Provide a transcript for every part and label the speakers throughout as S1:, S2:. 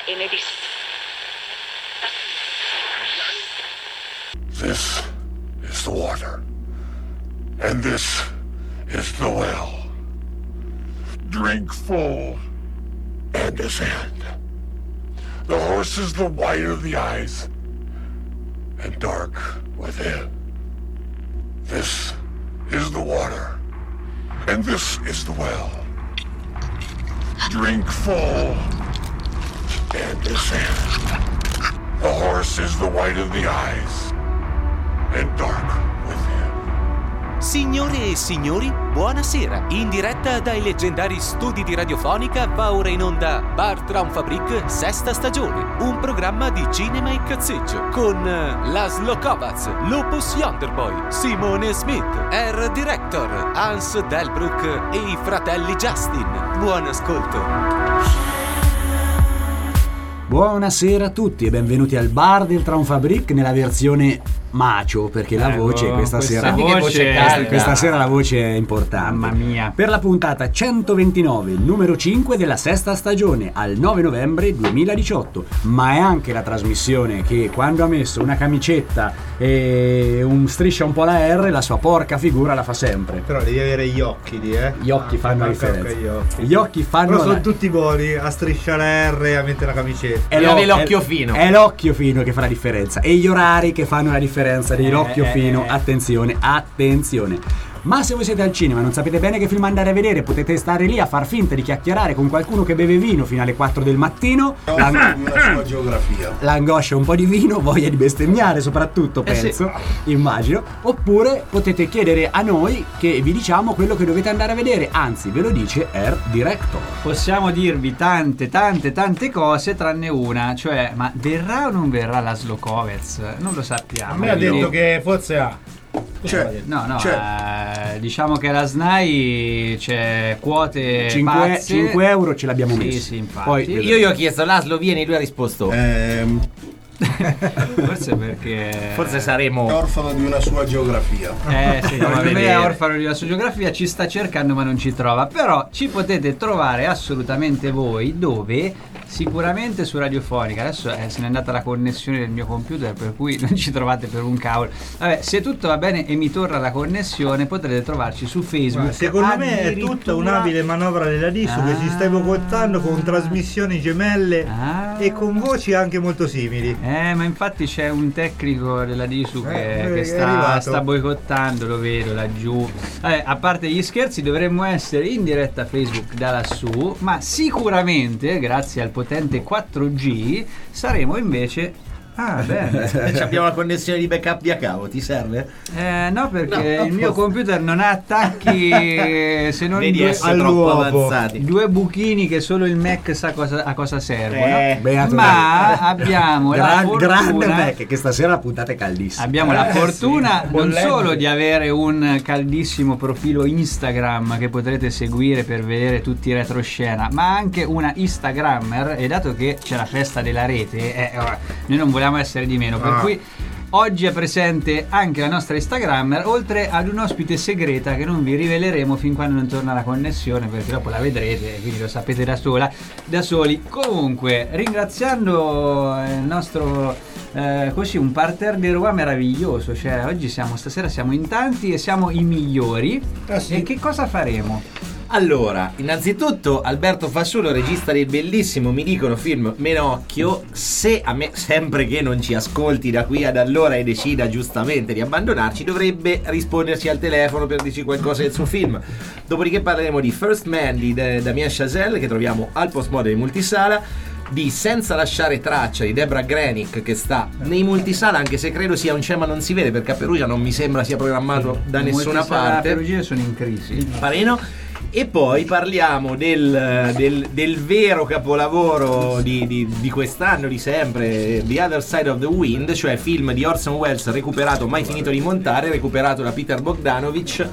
S1: This is the water, and this is the well. Drink full and ascend. The horse is the white of the eyes, and dark within. This is the water, and this is the well. Drink full and descend. The horse is the white of the eyes, and dark within.
S2: Signore e signori, buonasera. In diretta dai leggendari studi di Radiofonica va ora in onda Bar Traumfabrik sesta stagione, un programma di cinema e cazzeggio con Laszlo Kovacs, Lupus Yonderboy, Simone Smith, Air Director, Hans Delbruck e i fratelli Justin. Buon ascolto.
S3: Buonasera a tutti e benvenuti al Bar del Traumfabrik nella versione macio, perché la voce questa sera la voce è importante.
S4: Mamma mia.
S3: Per la puntata 129, numero 5 della sesta stagione, al 9 novembre 2018. Ma è anche la trasmissione che quando ha messo una camicetta e un striscia un po' la R, la sua porca figura la fa sempre.
S5: Però devi avere gli occhi lì,
S3: Gli occhi fanno la differenza.
S5: Gli occhi fanno.
S3: Però
S5: sono tutti buoni a strisciare la R e a mettere la camicetta.
S4: È l'occhio fino.
S3: È l'occhio fino che fa la differenza. E gli orari che fanno la differenza dell'occhio fino. Attenzione. Ma se voi siete al cinema e non sapete bene che film andare a vedere, potete stare lì a far finta di chiacchierare con qualcuno che beve vino fino alle 4 del mattino.
S1: Una sua geografia.
S3: L'angoscia, un po' di vino, voglia di bestemmiare soprattutto, penso, immagino. Oppure potete chiedere a noi che vi diciamo quello che dovete andare a vedere. Anzi, ve lo dice Air Director.
S4: Possiamo dirvi tante cose tranne una, cioè, ma verrà o non verrà Laszlo Kovacs? Non lo sappiamo.
S5: A me ha detto che forse ha.
S4: Diciamo che la SNAI c'è quote
S3: 5 euro ce l'abbiamo messi.
S4: Sì, infatti.
S3: Poi
S6: io gli ho chiesto Laszlo vieni, lui ha risposto
S4: forse perché
S6: forse saremo
S1: Orfano di una sua geografia.
S4: Sì, lui è orfano di una sua geografia, ci sta cercando ma non ci trova. Però ci potete trovare assolutamente voi, dove? Sicuramente su Radiofonica. Adesso se n'è andata la connessione del mio computer, per cui non ci trovate per un cavolo. Vabbè, se tutto va bene e mi torna la connessione, potrete trovarci su Facebook.
S5: Secondo me è tutta un'abile manovra della Disu che si sta boicottando con trasmissioni gemelle e con voci anche molto simili.
S4: Ma infatti c'è un tecnico della Disu che sta boicottando, lo vedo laggiù. Vabbè, a parte gli scherzi, dovremmo essere in diretta Facebook da lassù, ma sicuramente grazie al potente 4G saremo invece bene.
S6: Abbiamo la connessione di backup via cavo, ti serve?
S4: No, perché il mio computer non ha attacchi se non
S6: troppo avanzati.
S4: Due buchini che solo il Mac sa a cosa servono.
S3: Beato
S4: ma abbiamo la fortuna,
S3: grande Mac, che stasera la puntata è caldissima.
S4: Abbiamo la fortuna non solo di avere un caldissimo profilo Instagram che potrete seguire per vedere tutti i retroscena, ma anche una Instagrammer, e dato che c'è la festa della rete, noi non vogliamo essere di meno, per cui oggi è presente anche la nostra Instagrammer, oltre ad un'ospite segreta che non vi riveleremo fin quando non torna la connessione, perché dopo la vedrete, quindi lo sapete da soli. Comunque, ringraziando il nostro un parterre di Roma meraviglioso, cioè oggi stasera siamo in tanti e siamo i migliori. E che cosa faremo?
S6: Allora, innanzitutto Alberto Fasciolo, regista del bellissimo, mi dicono, film Menocchio. Se a me, sempre che non ci ascolti da qui ad allora e decida giustamente di abbandonarci, dovrebbe risponderci al telefono per dirci qualcosa del suo film. Dopodiché parleremo di First Man di Damien Chazelle, che troviamo al Postmodern in multisala, di Senza lasciare traccia di Deborah Grenick, che sta nei multisala, anche se credo sia un cinema non si vede, perché a Perugia non mi sembra sia programmato da nessuna parte.
S4: A Perugia sono in crisi.
S6: Pareno. E poi parliamo del vero capolavoro di quest'anno, di sempre, The Other Side of the Wind, cioè film di Orson Welles recuperato, mai finito di montare, recuperato da Peter Bogdanovich,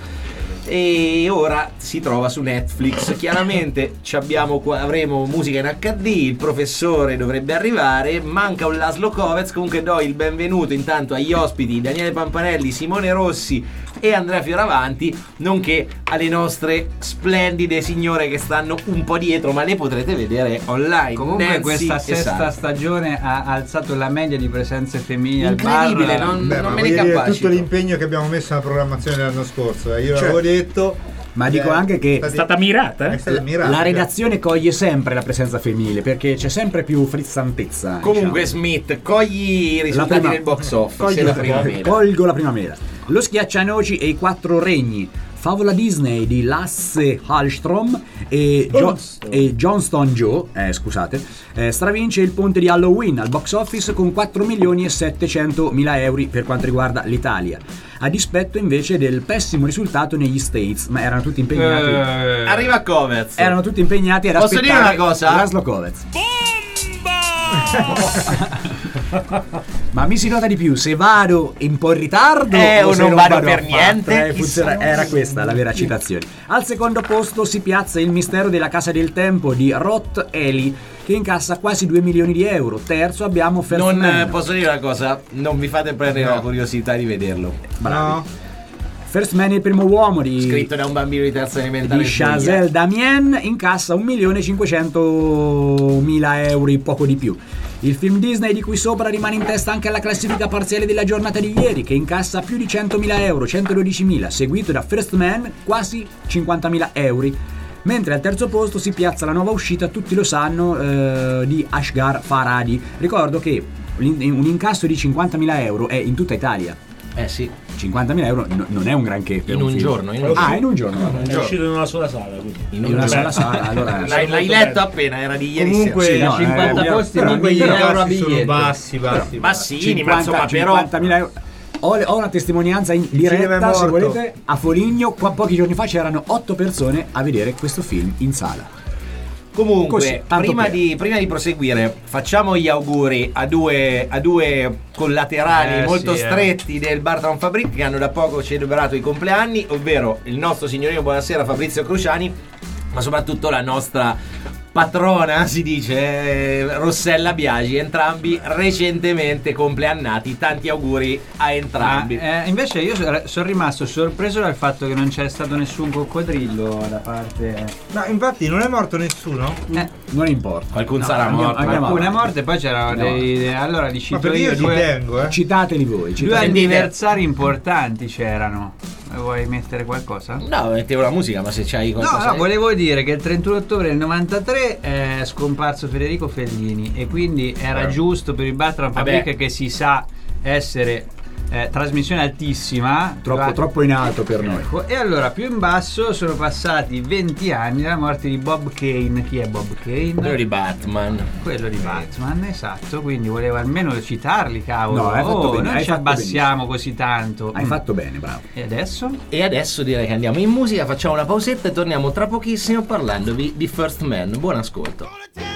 S6: e ora si trova su Netflix. Chiaramente avremo musica in HD, il professore dovrebbe arrivare, manca un Laszlo Kovacs. Comunque do il benvenuto intanto agli ospiti Daniele Pampanelli, Simone Rossi e Andrea Fioravanti, nonché alle nostre splendide signore che stanno un po' dietro, ma le potrete vedere online.
S4: Comunque
S6: Nancy
S4: questa
S6: e
S4: sesta
S6: Sara.
S4: stagione ha alzato la media di presenze femminili al
S6: Incredibile,
S4: bar.
S6: non
S5: Beh,
S6: me
S5: ma
S6: ne
S5: voglio dire,
S6: capacito.
S5: tutto l'impegno che abbiamo messo nella programmazione dell'anno scorso. Io
S3: Cioè,
S5: l'avevo detto.
S3: ma dico anche che
S7: È stata mirata,
S5: È stata mirata.
S3: la redazione coglie sempre la presenza femminile perché c'è sempre più frizzantezza.
S6: Comunque
S3: diciamo.
S6: Smith, cogli i
S3: La
S6: risultati
S3: prima-
S6: del box office
S3: colgo,
S6: e la prima mela.
S3: colgo la primavera. Lo Schiaccianoci e i Quattro Regni, favola Disney di Lasse Hallström e, Johnston Joe, stravince il ponte di Halloween al box office con 4.700.000 euro per quanto riguarda l'Italia, a dispetto invece del pessimo risultato negli States, ma erano tutti impegnati.
S6: Arriva Covez.
S3: Erano tutti impegnati ad
S6: Posso dire
S3: aspettare
S6: una cosa?
S3: Laszlo Covez. Ma mi si nota di più se vado un po' in ritardo
S6: o
S3: se
S6: non vado per
S3: affatto.
S6: niente,
S3: Era questa la vera citazione. Al secondo posto si piazza Il mistero della casa del tempo di Roth Eli, che incassa quasi 2 milioni di euro. Terzo abbiamo First
S6: Non
S3: Man.
S6: posso dire una cosa, non vi fate prendere
S5: No.
S6: la curiosità di vederlo.
S5: No.
S3: First Man, il primo uomo di
S6: Scritto da un bambino di terza elementare.
S3: di Chazelle Damien, incassa 1.500.000 euro, poco di più. Il film Disney di cui sopra rimane in testa anche alla classifica parziale della giornata di ieri, che incassa più di 100.000 euro, 112.000, seguito da First Man, quasi 50.000 euro. Mentre al terzo posto si piazza la nuova uscita, tutti lo sanno, di Ashghar Farhadi. Ricordo che un incasso di 50.000 euro è in tutta Italia.
S6: Eh sì,
S3: 50.000 euro non è un granché per
S6: in un
S3: film.
S6: giorno.
S3: In un giorno.
S7: È uscito in una sola sala. Quindi.
S6: In
S3: In una sola sala, allora.
S6: L'hai letto appena, era di ieri
S5: Comunque,
S6: sera.
S3: Sì, no,
S4: 50 posti,
S5: però
S4: comunque gli
S5: i
S4: euro a
S5: tassi sono
S4: biglietto.
S5: bassi.
S6: Bassini, ma insomma, però
S3: 50.000 euro. Ho una testimonianza in
S5: cinema è
S3: diretta, se
S5: morto.
S3: volete. A Foligno, pochi giorni fa c'erano 8 persone a vedere questo film in sala.
S6: Comunque,
S3: Così, tanto
S6: prima
S3: per.
S6: di proseguire, facciamo gli auguri a due collaterali molto
S4: sì,
S6: stretti del Bartram Fabric che hanno da poco celebrato i compleanni, ovvero il nostro signorino buonasera Fabrizio Cruciani, ma soprattutto la nostra patrona, si dice, Rossella Biagi, entrambi recentemente compleannati. Tanti auguri a entrambi.
S4: Invece io sono rimasto sorpreso dal fatto che non c'è stato nessun coccodrillo da parte.
S5: Ma infatti non è morto nessuno?
S3: Non importa.
S6: Qualcuno sarà morto.
S3: andiamo
S4: Alcune
S3: avanti.
S4: morte, poi c'erano allora li
S5: Ma
S4: cito
S5: perché io ci
S4: due
S5: tengo,
S3: Citateli voi.
S4: due
S3: citateli.
S4: anniversari importanti c'erano. Vuoi mettere qualcosa?
S6: No, mettevo la musica, ma se c'hai qualcosa.
S4: No, volevo dire che il 31 ottobre del 93 è scomparso Federico Fellini e quindi era giusto per il Bartram Fabric,
S6: Vabbè.
S4: che si sa essere trasmissione altissima,
S3: Troppo in alto per noi.
S4: Ecco, e allora più in basso sono passati 20 anni dalla morte di Bob Kane. Chi è Bob Kane?
S6: Quello di Batman.
S4: Quello di Batman, esatto, quindi volevo almeno citarli, cavolo.
S3: No, hai fatto bene,
S4: non
S3: hai
S4: ci
S3: fatto
S4: abbassiamo così tanto.
S3: Hai fatto bene, bravo.
S4: E adesso?
S6: E adesso direi che andiamo in musica, facciamo una pausetta e torniamo tra pochissimo parlandovi di First Man. Buon ascolto.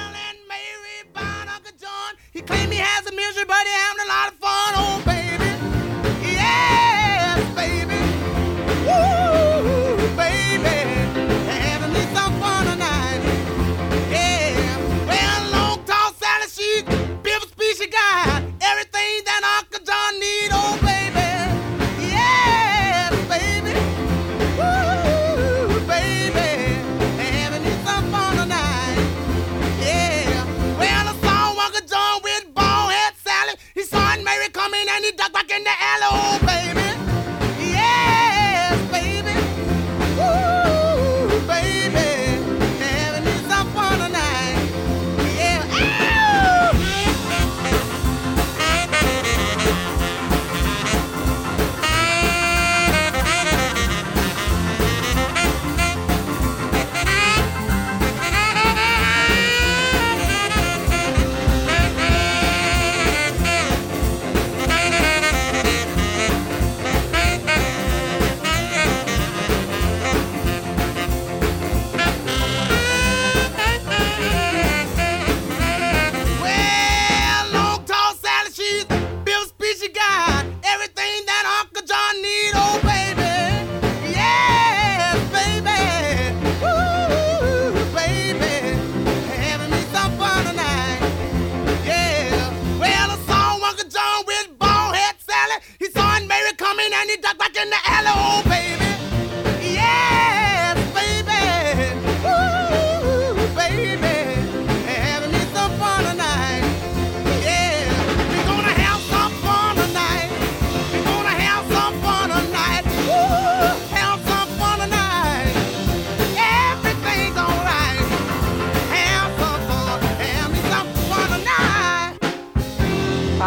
S8: He claimed he has a misery, but he having a lot of fun, oh baby. Yes, baby. Woo, baby. Having me some fun tonight. Yeah. Well, long tall Sally, she's beautiful species guy. Everything that Uncle John need, oh baby. Yes, baby. Woo, baby. Having me some fun tonight. Yeah. Well, I saw Uncle John with bald head Sally.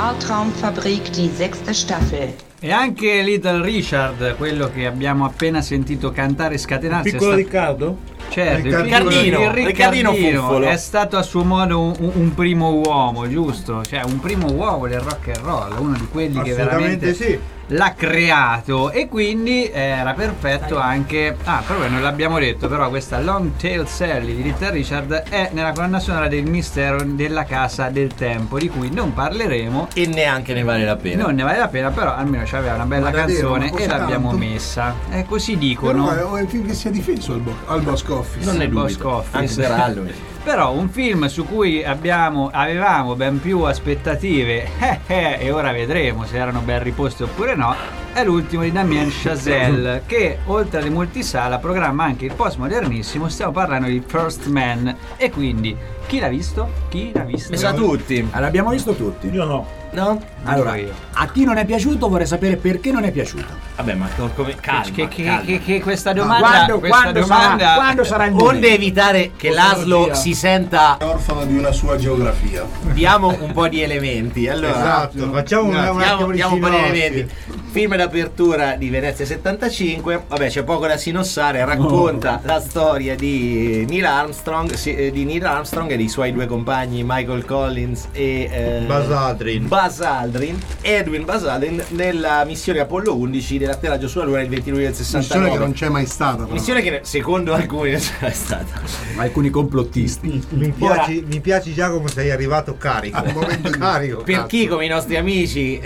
S9: Bartraumfabrik die 6. Staffel.
S4: E anche Little Richard, quello che abbiamo appena sentito cantare e scatenarsi.
S7: Piccolo Riccardo?
S4: Certo, il
S6: Riccardino Fuffolo
S4: è stato a suo modo un primo uomo, giusto? Cioè un primo uomo del rock and roll, uno di quelli che veramente
S5: sì.
S4: l'ha creato, e quindi era perfetto anche. Proprio non l'abbiamo detto, però questa Long Tail Sally di Little Richard è nella colonna sonora del Mistero della Casa del Tempo, di cui non parleremo
S6: e neanche ne vale la pena.
S4: Non ne vale la pena, però almeno c'aveva una bella canzone e l'abbiamo messa. Così dicono.
S10: Però è un film che si è difeso al Box Office.
S6: Non ne dubito, anche per Halloween.
S4: Però un film su cui avevamo ben più aspettative e ora vedremo se erano ben riposte oppure no, è l'ultimo di Damien Chazelle, che oltre alle multisala programma anche il postmodernissimo. Stiamo parlando di First Man. E quindi chi l'ha visto? Mi
S6: sa tutti.
S3: L'abbiamo visto tutti.
S7: Io no.
S6: No?
S3: Allora, a chi non è piaciuto vorrei sapere perché non è piaciuto.
S6: Vabbè, ma come calma,
S4: che questa domanda
S3: quando sarà il momento?
S6: Onde evitare che l'Aslo si senta
S10: orfano di una sua geografia.
S6: Diamo un po' di elementi. Allora,
S5: esatto, facciamo
S6: diamo un po' di elementi. Film d'apertura di Venezia 75. Vabbè, c'è poco da sinossare. Racconta la storia di Neil Armstrong e dei suoi due compagni Michael Collins e Buzz Aldrin, Edwin Buzz Aldrin, nella missione Apollo 11 dell'atterraggio sulla Luna il 20 luglio del 69.
S10: Missione che non c'è mai stata, però.
S6: Missione che secondo alcuni non c'è mai stata.
S3: Alcuni complottisti.
S5: Mi piace Giacomo, sei arrivato carico.
S10: Al momento carico.
S6: Per chi come i nostri amici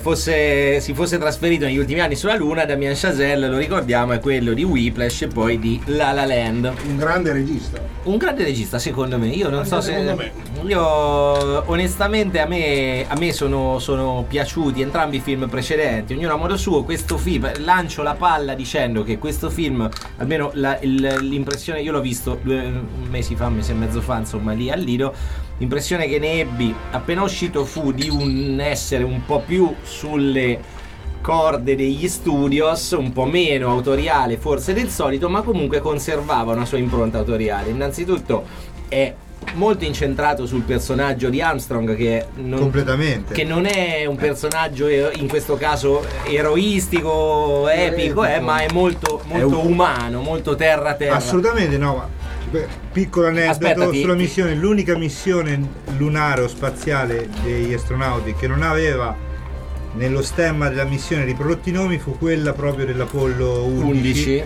S6: si fosse trasferito negli ultimi anni sulla Luna, Damien Chazelle, lo ricordiamo, è quello di Whiplash e poi di La La Land.
S10: Un grande regista
S6: secondo me. Io non so se
S10: me.
S6: Io onestamente a me sono piaciuti entrambi i film precedenti, ognuno a modo suo. Questo film, lancio la palla dicendo che questo film, almeno l'impressione, io l'ho visto 2 mesi fa, un mese e mezzo fa, insomma, lì al Lido. L'impressione che ne ebbi appena uscito fu di un essere un po' più sulle corde degli studios, un po' meno autoriale forse del solito, ma comunque conservava una sua impronta autoriale. Innanzitutto è molto incentrato sul personaggio di Armstrong, che
S5: completamente,
S6: che non è un personaggio in questo caso eroistico, epico, ma è molto umano, molto terra.
S5: Assolutamente no. Piccolo aneddoto sulla missione, l'unica missione lunare o spaziale degli astronauti che non aveva nello stemma della missione riprodotti nomi fu quella proprio dell'Apollo 11.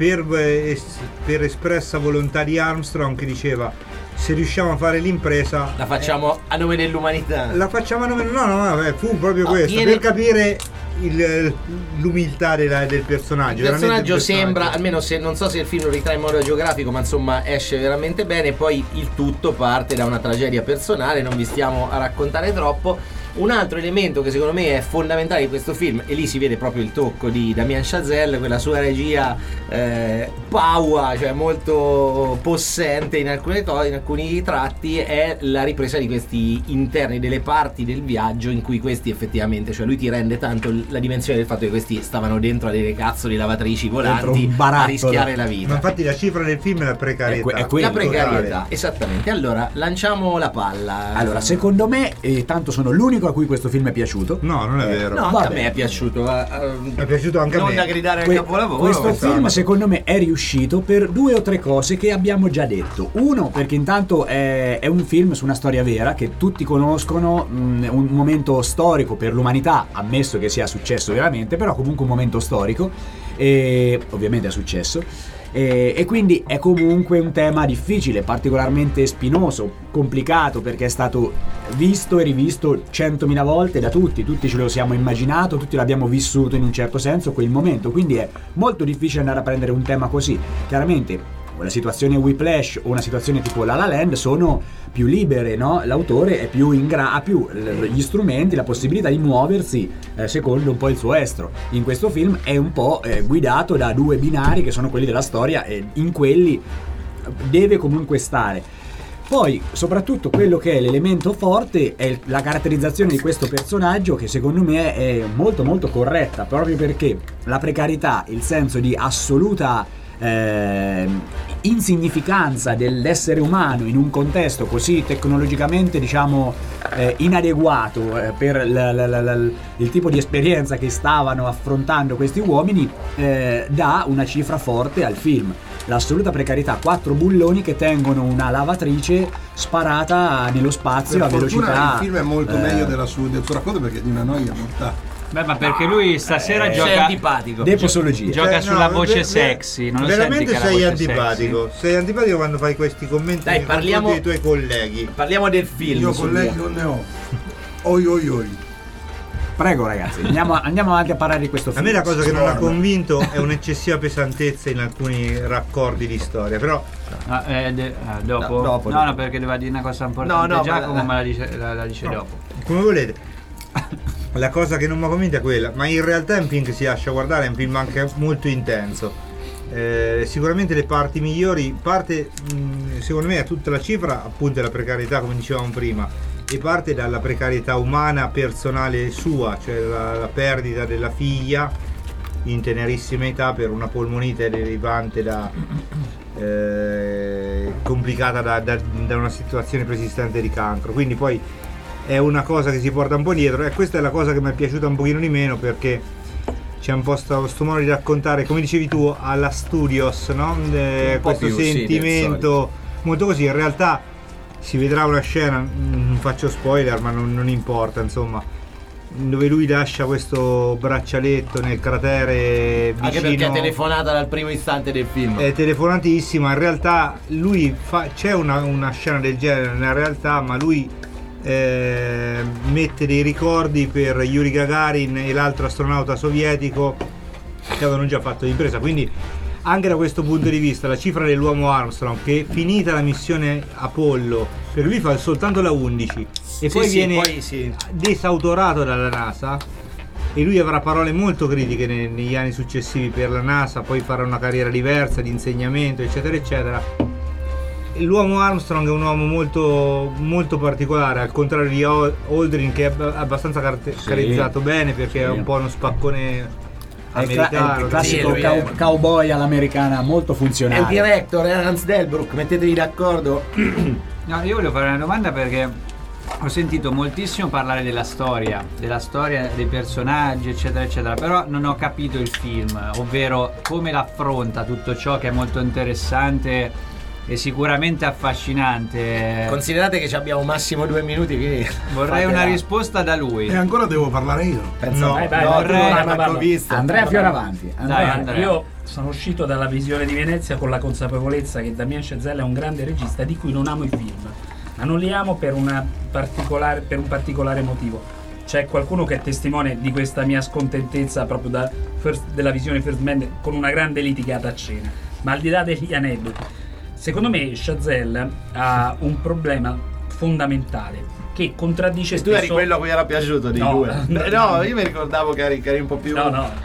S5: Per espressa volontà di Armstrong, che diceva: se riusciamo a fare l'impresa
S6: la facciamo a nome dell'umanità.
S5: La facciamo a nome fu proprio questo, per capire l'umiltà del personaggio.
S6: Il personaggio sembra, almeno se non so se il film lo ritrae in modo geografico, ma insomma esce veramente bene. Poi il tutto parte da una tragedia personale, non vi stiamo a raccontare troppo. Un altro elemento che secondo me è fondamentale di questo film, e lì si vede proprio il tocco di Damien Chazelle, quella sua regia power, cioè molto possente in alcune cose, in alcuni tratti, è la ripresa di questi interni, delle parti del viaggio in cui questi effettivamente, cioè lui ti rende tanto la dimensione del fatto che questi stavano dentro a delle cazzo di lavatrici volanti a rischiare la vita.
S5: Ma infatti la cifra del film è la precarietà.
S6: La precarietà, esattamente. Allora, lanciamo la palla.
S3: Allora, secondo me, tanto sono l'unico a cui questo film è piaciuto.
S5: No, non è vero.
S6: No, anche a me è piaciuto.
S5: È piaciuto anche a me.
S6: Non da gridare al capolavoro.
S3: Questo film secondo me è riuscito per 2 o 3 cose che abbiamo già detto. Uno, perché intanto è un film su una storia vera che tutti conoscono, un momento storico per l'umanità, ammesso che sia successo veramente, però comunque un momento storico, e ovviamente è successo. E quindi è comunque un tema difficile, particolarmente spinoso, complicato, perché è stato visto e rivisto 100.000 volte da tutti ce lo siamo immaginato, tutti l'abbiamo vissuto in un certo senso quel momento, quindi è molto difficile andare a prendere un tema così. Chiaramente una situazione Whiplash o una situazione tipo La La Land sono più libere, no? L'autore è più ha più gli strumenti, la possibilità di muoversi secondo un po' il suo estro. In questo film è un po' guidato da 2 binari che sono quelli della storia, e in quelli deve comunque stare. Poi, soprattutto, quello che è l'elemento forte è la caratterizzazione di questo personaggio, che secondo me è molto molto corretta, proprio perché la precarietà, il senso di assoluta insignificanza dell'essere umano in un contesto così tecnologicamente, diciamo, inadeguato per il tipo di esperienza che stavano affrontando questi uomini, dà una cifra forte al film. L'assoluta precarietà, 4 bulloni che tengono una lavatrice sparata nello spazio a velocità.
S10: Il film è molto meglio del suo racconto, perché è di una noia mortale.
S4: Beh, ma perché lui stasera gioca.
S6: Sei antipatico.
S3: Deposologia.
S4: Gioca sulla voce sexy. Non lo
S5: veramente
S4: senti che
S5: sei
S4: la voce
S5: antipatico.
S4: sexy?
S5: Sei antipatico quando fai questi commenti
S6: Dai,
S5: nei confronti dei tuoi colleghi.
S6: Parliamo del film.
S10: Io colleghi non ne ho. Oi.
S3: Prego ragazzi, andiamo avanti a parlare di questo
S5: A
S3: film.
S5: me la cosa che non ha convinto è un'eccessiva pesantezza in alcuni raccordi di storia, però
S4: Dopo?
S6: Dopo.
S4: No, perché doveva dire una cosa importante.
S6: No,
S4: Giacomo me la dice dopo.
S5: come volete. La cosa che non mi ha convinto è quella, ma in realtà è un film che si lascia guardare, è un film anche molto intenso. Sicuramente le parti migliori, secondo me è tutta la cifra appunto della precarietà, come dicevamo prima, e parte dalla precarietà umana personale sua, cioè la perdita della figlia in tenerissima età per una polmonite derivante complicata da una situazione persistente di cancro. Quindi poi è una cosa che si porta un po' dietro, e questa è la cosa che mi è piaciuta un pochino di meno, perché c'è un po' sto modo di raccontare, come dicevi tu, alla Studios, no? Questo sentimento molto così. In realtà si vedrà una scena, non faccio spoiler, ma non importa, insomma, dove lui lascia questo braccialetto nel cratere vicino.
S6: Anche perché è telefonata dal primo istante del film.
S5: È telefonatissima. In realtà lui c'è una scena del genere nella realtà, ma lui mette dei ricordi per Yuri Gagarin e l'altro astronauta sovietico che avevano già fatto l'impresa. Quindi anche da questo punto di vista la cifra dell'uomo Armstrong, che finita la missione Apollo, perché lui fa soltanto la 11 e poi viene desautorato dalla NASA, e lui avrà parole molto critiche negli anni successivi per la NASA, poi farà una carriera diversa di insegnamento, eccetera eccetera. L'uomo Armstrong è un uomo molto, molto particolare, al contrario di Aldrin, che è abbastanza caratterizzato bene, perché è un po' uno spaccone americano,
S3: il classico cowboy all'americana, molto funzionale.
S6: È il director, Hans Delbruck, mettetevi d'accordo.
S4: No, io voglio fare una domanda, perché ho sentito moltissimo parlare della storia dei personaggi, eccetera eccetera, però non ho capito il film, ovvero come l'affronta tutto ciò che è molto interessante e sicuramente affascinante.
S6: Considerate che ci abbiamo massimo 2 minuti, quindi
S4: vorrei una risposta da lui.
S10: E ancora devo parlare io.
S3: Andrea Fioravanti.
S4: Andrea.
S9: Io sono uscito dalla visione di Venezia con la consapevolezza che Damien Chazelle è un grande regista di cui non amo i film, ma non li amo per un particolare motivo. C'è qualcuno che è testimone di questa mia scontentezza proprio della visione First Man, con una grande litigata a cena. Ma al di là degli aneddoti, secondo me Chazelle ha un problema fondamentale che contraddice
S6: tu eri quello a cui era piaciuto dei due. No, io mi ricordavo che eri un po' più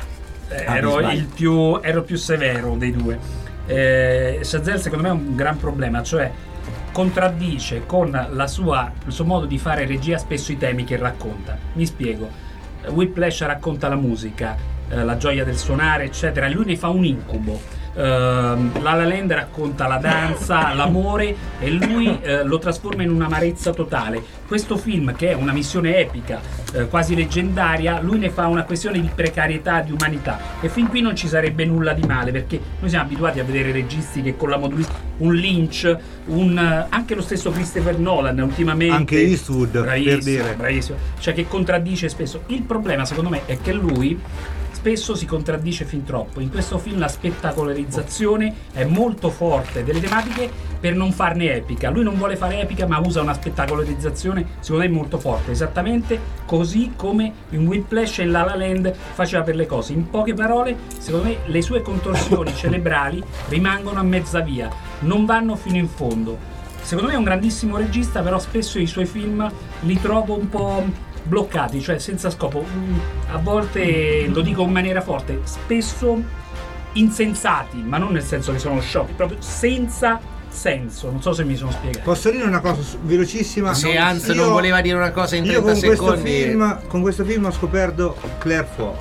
S9: ero più severo dei due. Chazelle secondo me ha un gran problema, cioè contraddice con il suo modo di fare regia spesso i temi che racconta. Mi spiego. Whiplash racconta la musica, la gioia del suonare, eccetera, e lui ne fa un incubo. La La Land racconta la danza, l'amore, e lui lo trasforma in un'amarezza totale. Questo film, che è una missione epica, quasi leggendaria, lui ne fa una questione di precarietà, di umanità, e fin qui non ci sarebbe nulla di male, perché noi siamo abituati a vedere registi che con la modulistica, un Lynch, anche lo stesso Christopher Nolan ultimamente,
S5: anche Eastwood, per dire,
S9: bravissimo, cioè che contraddice spesso. Il problema secondo me è che lui spesso si contraddice fin troppo. In questo film la spettacolarizzazione è molto forte delle tematiche per non farne epica. Lui non vuole fare epica, ma usa una spettacolarizzazione secondo me molto forte, esattamente così come in Whiplash e La La Land faceva per le cose. In poche parole, secondo me le sue contorsioni cerebrali rimangono a mezza via, non vanno fino in fondo. Secondo me è un grandissimo regista, però spesso i suoi film li trovo un po' bloccati, cioè senza scopo, a volte, lo dico in maniera forte, spesso insensati, ma non nel senso che sono sciocchi, proprio senza senso. Non so se mi sono spiegato.
S5: Posso dire una cosa velocissima?
S6: Se Hans non voleva dire una cosa in 30 secondi.
S5: Con questo film ho scoperto Claire Foy,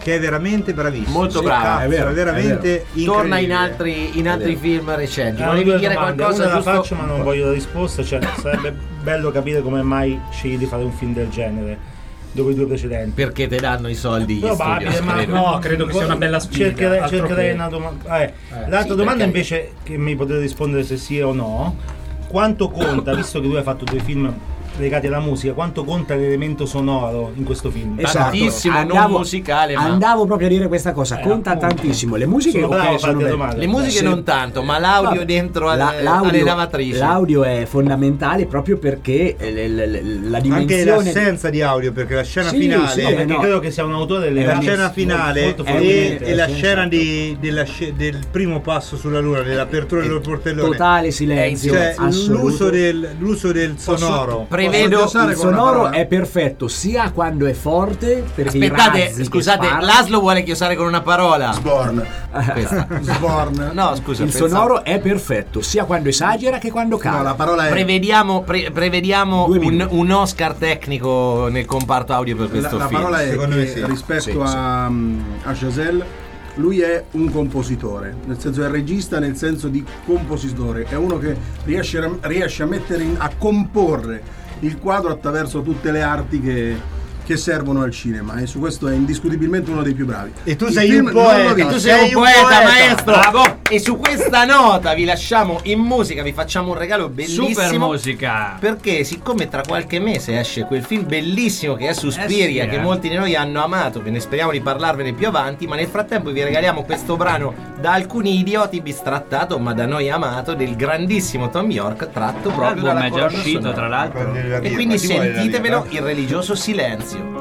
S5: che è veramente bravissimo.
S6: Molto bravo,
S5: Cazzo,
S3: è vero,
S5: veramente
S6: torna in
S5: incredibile.
S6: altri film recenti.
S7: Una
S6: Volevi dire
S7: domanda,
S6: qualcosa?
S7: una la
S6: Giusto?
S7: faccio ma non voglio la risposta, cioè sarebbe bello capire come mai scegli di fare un film del genere dopo i due precedenti.
S6: Perché te danno i soldi gli
S7: Probabile,
S6: studios,
S7: ma
S6: credo.
S9: No, credo che sia una bella sfida.
S7: Cercherei una domanda. L'altra
S6: sì,
S7: domanda
S6: perché-
S7: invece, che mi potete rispondere se sì o no, quanto conta, visto che lui ha fatto due film legati alla musica, quanto conta l'elemento sonoro in questo film?
S6: Tantissimo, non musicale, ma
S3: andavo proprio a dire questa cosa, conta
S7: appunto.
S3: tantissimo. Le musiche
S7: Sono bravo a farti la
S3: belle.
S7: domanda.
S6: le musiche
S3: Sì.
S6: non tanto, ma l'audio
S3: Vabbè,
S6: dentro alle
S3: l'audio-
S6: lavatrici.
S3: L'audio è fondamentale proprio perché la
S5: Anche
S3: dimensione
S5: l'assenza di audio, perché la scena
S3: Sì,
S5: finale
S3: sì,
S7: Perché
S3: no.
S7: credo che sia un autore delle
S5: la
S7: molto-
S5: scena finale
S7: molto
S3: è
S7: fortemente.
S5: e la
S3: sì,
S5: scena
S3: esatto.
S5: del primo passo sulla luna, dell'apertura del portellone,
S3: totale silenzio,
S5: cioè
S3: assoluto.
S5: l'uso del sonoro.
S6: Prevedo
S10: Posso
S3: Il
S10: con una
S3: sonoro
S10: parola?
S3: è perfetto sia quando è forte, perché i
S6: Aspettate,
S3: razzi che
S6: scusate,
S3: sparano-
S6: Laszlo vuole chiosare con una parola.
S10: Sborn.
S6: Questa.
S10: Sborn.
S6: No, scusa,
S3: il
S6: pensavo-
S3: sonoro è perfetto sia quando esagera che quando cala.
S10: No, la parola è
S6: Prevediamo
S3: 2 minuti.
S6: un Oscar tecnico nel comparto audio per questo
S10: la
S6: film.
S10: parola è
S5: Secondo
S10: che
S5: me sì.
S10: rispetto
S3: Sì,
S10: a Chazelle, lui è un compositore, nel senso è regista, nel senso di compositore, è uno che riesce a mettere a comporre il quadro attraverso tutte le arti che servono al cinema, e su questo è indiscutibilmente uno dei più bravi.
S5: E tu
S10: Il
S5: sei
S10: film
S5: un
S10: non
S5: poeta,
S10: l'ho visto.
S6: Tu sei
S5: Sei
S6: un
S5: un
S6: poeta,
S5: poeta.
S6: maestro.
S4: Bravo.
S6: E su questa nota vi lasciamo in musica, vi facciamo un regalo bellissimo.
S4: Super musica.
S6: Perché siccome tra qualche mese esce quel film bellissimo che è Suspiria,
S4: sì,
S6: che molti di noi hanno amato, ve ne speriamo di parlarvene più avanti, ma nel frattempo vi regaliamo questo brano da alcuni idioti bistrattato, ma da noi amato, del grandissimo Tom York, tratto proprio
S4: L'album
S6: dalla
S4: è già
S6: colonna
S4: uscito,
S6: sonora.
S4: tra l'altro.
S6: E quindi sentitevelo, Il religioso silenzio.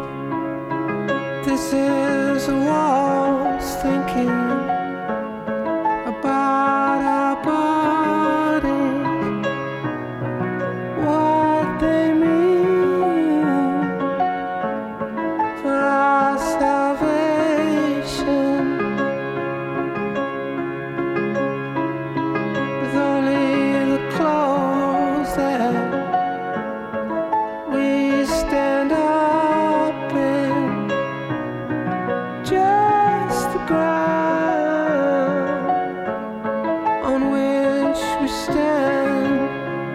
S8: This is a lost thinking about our bodies, what they mean for our salvation. With only the clothes that we stand up in, just the ground on which we stand.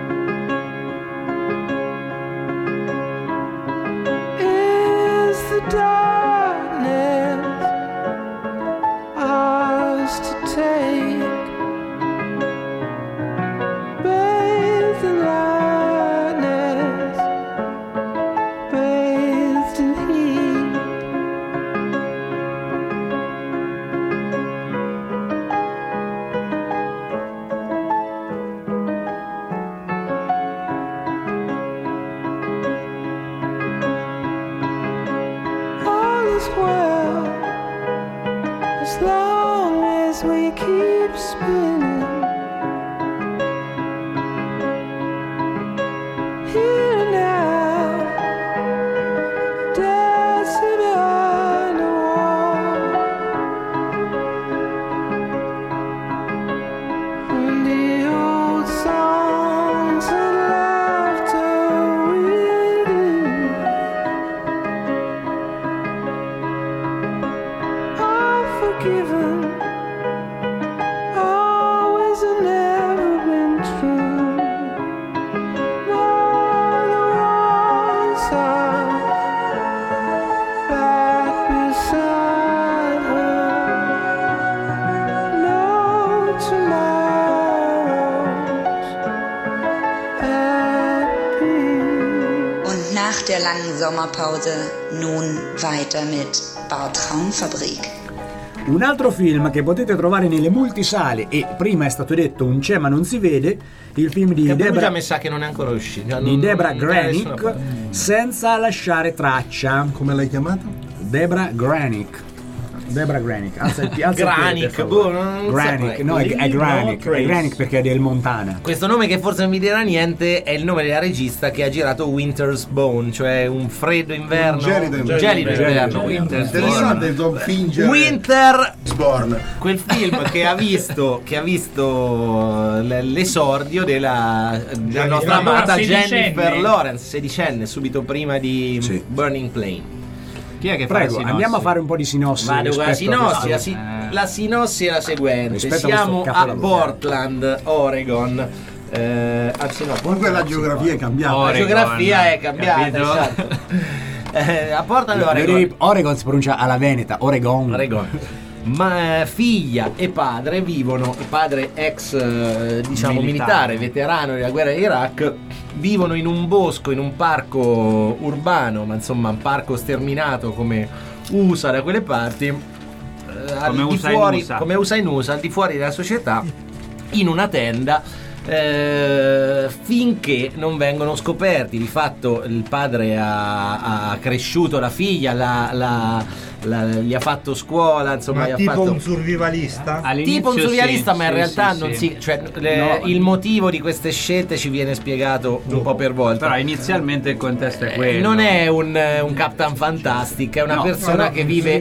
S8: Is the darkness ours to take? Bathed in lightness, bathed in heat. All is well as long as we keep spinning. Here and now, dancing behind a wall. And the old songs and laughter we do are forgiven. Always and never been true. Nor the ones are back beside her. No tomorrows happy.
S11: Und nach der langen Sommerpause nun weiter mit Bautraumfabrik.
S3: Un altro film che potete trovare nelle multisale, e prima è stato detto un c'è ma non si vede, il film di
S6: Caprugia
S3: Debra,
S6: mi sa che non è ancora uscito.
S3: di Debra
S6: Non c'è nessuna
S3: Granick,
S6: parte.
S3: Senza lasciare traccia.
S10: Come l'hai chiamato?
S3: Debra Granick. Debra Granick. Alza il piede, per
S6: Granick,
S3: favore.
S6: boh, non
S3: Granick,
S6: saprei.
S3: no, è Granick. È
S7: Trace.
S3: Granick perché è del Montana.
S6: Questo nome che forse non vi dirà niente è il nome della regista che ha girato Winter's Bone, cioè un freddo inverno.
S10: Gelido inverno.
S6: Gelido inverno.
S3: Gelido
S6: Winter's
S10: Interessante Tom Finger.
S6: Winter,
S10: Sborn.
S6: quel film che ha visto l'esordio della nostra amata
S9: sedicenne.
S6: Jennifer Lawrence, sedicenne, subito prima di
S3: Sì.
S6: Burning Plain.
S4: Chi è che fa
S3: Prego,
S4: la sinossi?
S3: andiamo a fare un po' di sinossi.
S6: Vado con la
S3: rispetto a
S6: sinossi.
S3: questo-
S6: La sinossi è la seguente.
S3: Rispetto a
S6: Siamo
S3: questo
S6: a
S3: capolavoro.
S6: Portland, Oregon. Anzi no,
S10: Comunque la geografia è cambiata.
S6: la
S4: Oregon,
S6: geografia è cambiata,
S4: capito?
S6: esatto. A Portland, Oregon.
S3: Oregon si pronuncia alla veneta, Oregon.
S6: Ma figlia e padre vivono, il padre ex diciamo militare, veterano della guerra dell'Iraq, vivono in un bosco, in un parco urbano, ma insomma un parco sterminato come USA da quelle parti,
S4: Come USA in
S6: fuori,
S4: USA.
S6: come USA in USA, al di fuori della società, in una tenda, finché non vengono scoperti. Di fatto il padre ha cresciuto la figlia, gli ha fatto scuola, insomma,
S5: Ma
S6: gli ha
S5: tipo
S6: fatto
S5: un survivalista?
S4: All'inizio
S6: tipo un survivalista,
S4: sì,
S6: ma in
S4: sì,
S6: realtà
S4: sì,
S6: non
S4: sì.
S6: si,
S4: No.
S6: il motivo di queste scelte ci viene spiegato un po' per volta.
S4: Però inizialmente il contesto è quello.
S6: Non è un Captain Fantastic, è una persona che vive.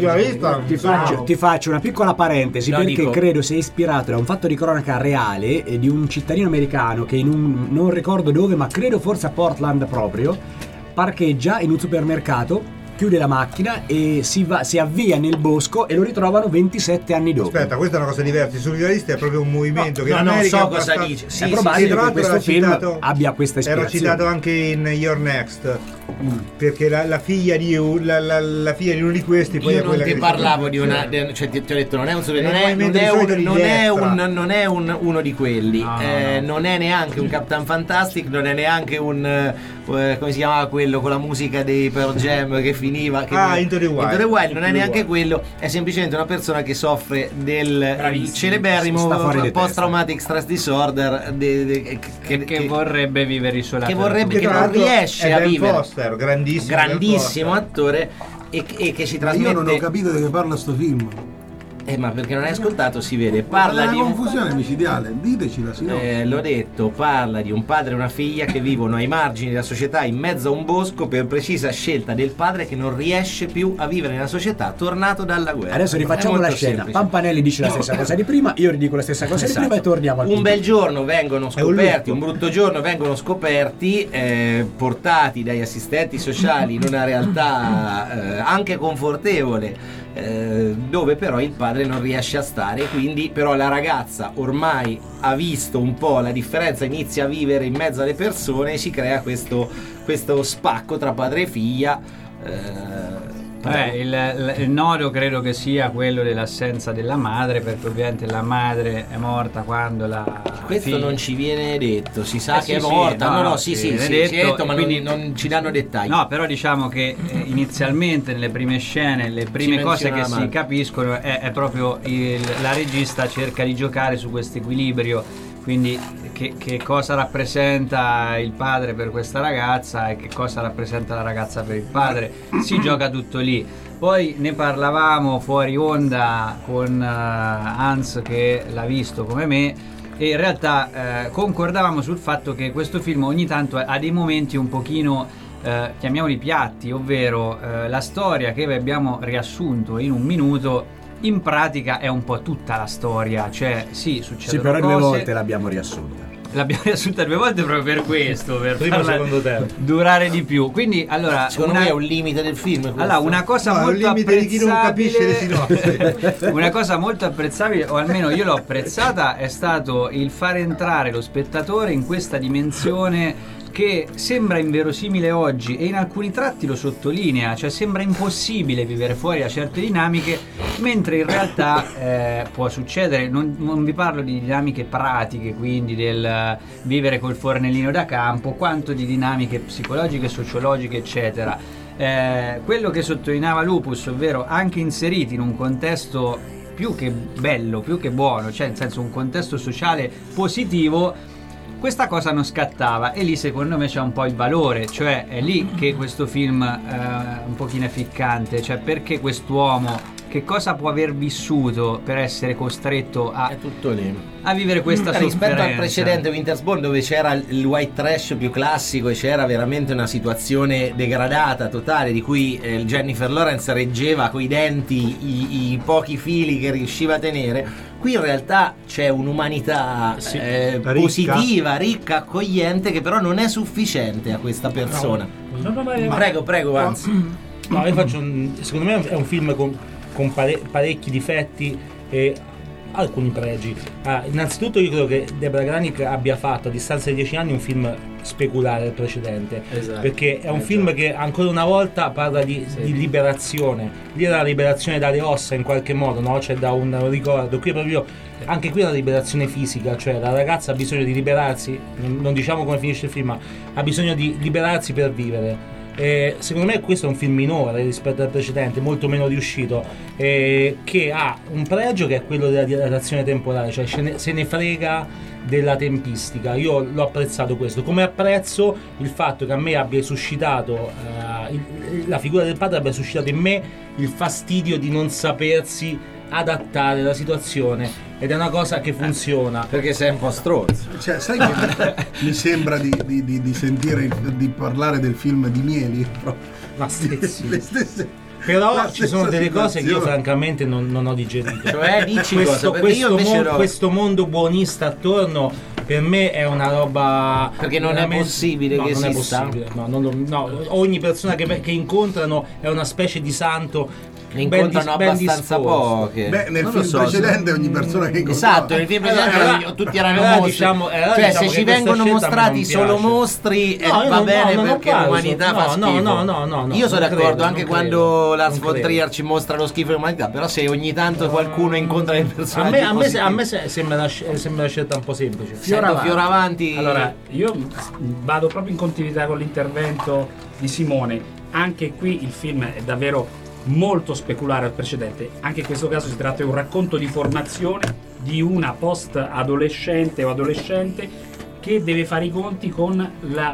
S3: Ti faccio una piccola parentesi,
S6: No,
S3: perché
S6: dico-
S3: credo sia ispirato da un fatto di cronaca reale di un cittadino americano che non ricordo dove, ma credo forse a Portland proprio, parcheggia in un supermercato, chiude la macchina e si avvia nel bosco e lo ritrovano 27 anni dopo.
S5: Aspetta, questa è una cosa diversa. I survivalisti è proprio un movimento che in
S6: no, non
S5: America
S6: so
S5: è
S6: cosa
S5: abbastanza-
S6: dice. Sì,
S3: È
S6: sì,
S3: probabile
S5: tra
S3: che
S5: l'altro
S3: questo
S5: era
S3: film
S5: citato-
S3: abbia questa
S5: Era
S3: ispirazione.
S5: citato anche in Your Next, perché la figlia di la figlia di uno di questi poi
S6: Io
S5: è
S6: non
S5: quella
S6: ti
S5: che
S6: parlavo di una. Cioè, ti ho detto, non è un
S5: È un movimento di solito di destra.
S6: non è uno di quelli.
S4: No,
S6: Non è neanche un Captain Fantastic, non è neanche un. Come si chiamava quello con la musica dei Pearl Jam che finiva?
S5: Into the Wild.
S6: Non è neanche quello, è semplicemente una persona che soffre del
S9: Bravissimo.
S6: celeberrimo
S3: Sta fuori di
S6: post-traumatic stress disorder
S4: che vorrebbe vivere isolato.
S6: che vorrebbe-
S5: Tra
S6: che non
S5: l'altro
S6: riesce
S5: è
S6: a
S5: Ben
S6: vivere.
S5: Foster, grandissimo Ben
S6: attore e che ci
S10: Ma
S6: trasmette.
S10: io non ho capito di che parla sto film.
S6: Ma perché non hai ascoltato si vede,
S10: È
S6: parla
S10: una
S6: di un.
S10: confusione micidiale. Diteci la signora.
S6: L'ho detto, parla di un padre e una figlia che vivono ai margini della società in mezzo a un bosco per precisa scelta del padre che non riesce più a vivere nella società tornato dalla guerra.
S3: Adesso rifacciamo
S6: È
S3: la
S6: molto
S3: scena.
S6: semplice.
S3: Pampanelli dice la stessa cosa di prima, io ridico la stessa cosa di prima e torniamo al
S6: Un
S3: punto.
S6: bel giorno vengono
S5: un
S6: scoperti,
S5: loop.
S6: un brutto giorno vengono scoperti, portati dagli assistenti sociali in una realtà anche confortevole, dove però il padre non riesce a stare, quindi però la ragazza ormai ha visto un po' la differenza, inizia a vivere in mezzo alle persone e si crea questo spacco tra padre e figlia.
S4: Il nodo credo che sia quello dell'assenza della madre, perché ovviamente la madre è morta quando la
S6: Questo
S4: figlia...
S6: non ci viene detto, si sa
S4: Sì,
S6: che è
S4: sì,
S6: morta,
S4: no,
S6: sì,
S4: sì,
S6: si
S4: viene
S6: è detto, ma
S4: quindi-
S6: non ci danno dettagli.
S4: No, però diciamo che inizialmente nelle prime scene, le prime
S6: Si
S4: cose
S6: menziona
S4: che
S6: la
S4: si
S6: madre.
S4: capiscono è proprio la regista cerca di giocare su questo equilibrio, quindi che cosa rappresenta il padre per questa ragazza e che cosa rappresenta la ragazza per il padre. Si gioca tutto lì. Poi ne parlavamo fuori onda con Hans che l'ha visto come me e in realtà concordavamo sul fatto che questo film ogni tanto ha dei momenti un pochino chiamiamoli piatti, ovvero la storia che vi abbiamo riassunto in un minuto in pratica è un po' tutta la storia, cioè sì, succedono
S3: Sì, però
S4: cose,
S3: due volte l'abbiamo riassunta.
S4: l'abbiamo riassunta 2 volte proprio per questo, per
S7: Primo e
S4: farla
S7: secondo tempo.
S4: durare di più. Quindi allora
S6: Secondo me è un limite del film questo.
S4: allora, una cosa
S5: No, è un
S4: molto
S5: limite di chi non capisce le
S4: apprezzabile una cosa molto apprezzabile, o almeno io l'ho apprezzata, è stato il far entrare lo spettatore in questa dimensione che sembra inverosimile oggi e in alcuni tratti lo sottolinea, cioè sembra impossibile vivere fuori da certe dinamiche, mentre in realtà può succedere. Non vi parlo di dinamiche pratiche, quindi del vivere col fornellino da campo, quanto di dinamiche psicologiche, sociologiche, eccetera. Quello che sottolineava Lupus, ovvero anche inseriti in un contesto più che bello, più che buono, cioè nel senso un contesto sociale positivo, questa cosa non scattava, e lì secondo me c'è un po' il valore, cioè è lì che questo film un pochino è ficcante, cioè perché quest'uomo, che cosa può aver vissuto per essere costretto
S6: È tutto lì.
S4: a vivere questa sofferenza.
S6: Rispetto al precedente Winter's Bone, dove c'era il white trash più classico e c'era veramente una situazione degradata totale, di cui Jennifer Lawrence reggeva coi denti i pochi fili che riusciva a tenere, qui in realtà c'è un'umanità positiva, ricca, accogliente, che però non è sufficiente a questa persona.
S9: No, ma
S6: Prego, Vance.
S7: No, io secondo me è un film con parecchi difetti e alcuni pregi. Innanzitutto io credo che Debra Granik abbia fatto a distanza di 10 anni un film speculare il precedente, perché è un film che ancora una volta parla di liberazione. Lì era la liberazione dalle ossa in qualche modo, no? C'è da un ricordo. Qui proprio anche qui è una liberazione fisica, cioè la ragazza ha bisogno di liberarsi, non diciamo come finisce il film, ma ha bisogno di liberarsi per vivere. Secondo me questo è un film minore rispetto al precedente, molto meno riuscito, che ha un pregio che è quello della dilatazione temporale, cioè se ne frega della tempistica. Io l'ho apprezzato questo, come apprezzo il fatto che a me abbia suscitato la figura del padre abbia suscitato in me il fastidio di non sapersi adattare alla situazione, ed è una cosa che funziona
S6: perché sei un po' stronzo.
S10: Cioè, sai che mi sembra di sentire di parlare del film di Mieli,
S7: le stesse. Però ci sono delle cose che io francamente non ho digerito.
S6: Cioè, dici
S7: questo mondo buonista attorno per me è una roba,
S6: perché non è possibile che esista.
S7: Ogni persona che incontrano è una specie di santo.
S6: Ne incontrano abbastanza poche.
S10: Beh, nel film precedente ogni persona che incontrava.
S6: Esatto, nel film precedente tutti erano mostri. Cioè, se ci vengono mostrati solo mostri va bene, perché l'umanità fa schifo.
S7: No.
S6: Io sono d'accordo anche quando Lars von Trier ci mostra lo schifo dell'umanità, però se ogni tanto qualcuno incontra le persone,
S7: a me sembra una scelta un po' semplice.
S6: Fioravanti.
S9: Allora, io vado proprio in continuità con l'intervento di Simone. Anche qui il film è davvero molto speculare al precedente. Anche in questo caso si tratta di un racconto di formazione di una post adolescente o adolescente che deve fare i conti con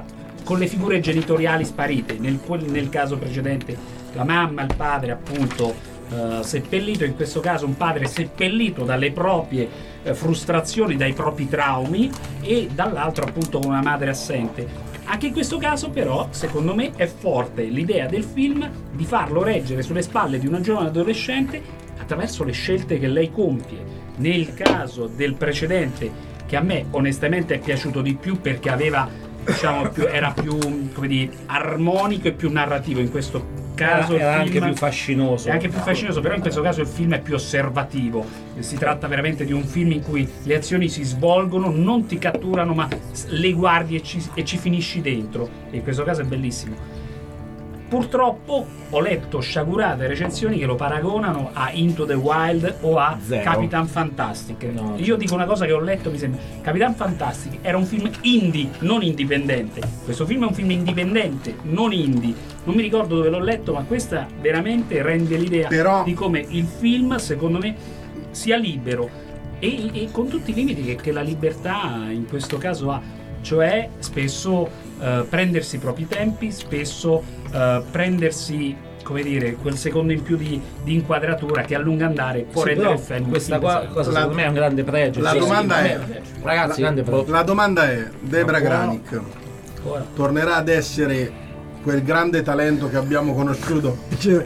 S9: le figure genitoriali sparite. Nel caso precedente la mamma, il padre appunto seppellito, in questo caso un padre seppellito dalle proprie frustrazioni, dai propri traumi, e dall'altro appunto con una madre assente. Anche in questo caso però, secondo me, è forte l'idea del film di farlo reggere sulle spalle di una giovane adolescente attraverso le scelte che lei compie. Nel caso del precedente, che a me onestamente è piaciuto di più perché aveva, era più, come dire, armonico e più narrativo. In questo caso
S7: era
S9: il film
S7: anche più fascinoso.
S9: È anche più fascinoso, però in questo caso il film è più osservativo. Si tratta veramente di un film in cui le azioni si svolgono, non ti catturano, ma le guardi e ci finisci dentro. E in questo caso è bellissimo. Purtroppo ho letto sciagurate recensioni che lo paragonano a Into the Wild o a Capitan Fantastic.
S7: No.
S9: Io dico una cosa che ho letto, mi sembra. Capitan Fantastic era un film indie, non indipendente. Questo film è un film indipendente, non indie. Non mi ricordo dove l'ho letto, ma questa veramente rende l'idea di come il film, secondo me, sia libero e con tutti i limiti che la libertà in questo caso ha. Cioè spesso prendersi i propri tempi, spesso prendersi, come dire, quel secondo in più di inquadratura che a lungo andare può rendere il film.
S7: Questa cosa secondo me è un grande pregio.
S10: La domanda è,
S7: ragazzi,
S10: la domanda è: Debra Granik tornerà ad essere quel grande talento che abbiamo conosciuto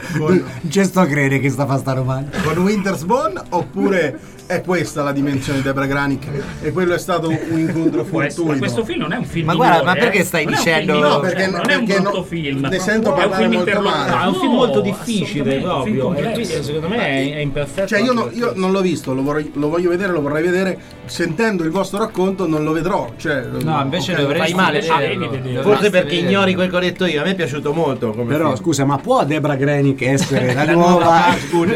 S3: c'è sto a credere che sta a fare sta romana
S10: con Winter's Bone, oppure è questa la dimensione di Debra Granik e quello è stato un incontro fortuito?
S9: Questo film non è un film
S6: ma
S9: minore,
S6: guarda, ma perché stai dicendo?
S10: No, perché
S9: non è un brutto film,
S10: ne sento parlare molto male.
S7: È un film molto difficile proprio, secondo me è imperfetto.
S10: Cioè io non l'ho visto, lo voglio vedere, lo vorrei vedere. Sentendo il vostro racconto non lo vedrò, cioè,
S4: no, invece dovresti
S6: vederlo. Forse perché ignori quel che ho detto io. A me è piaciuto molto come
S3: però
S6: film.
S3: Scusa, ma può Debra Granik essere la nuova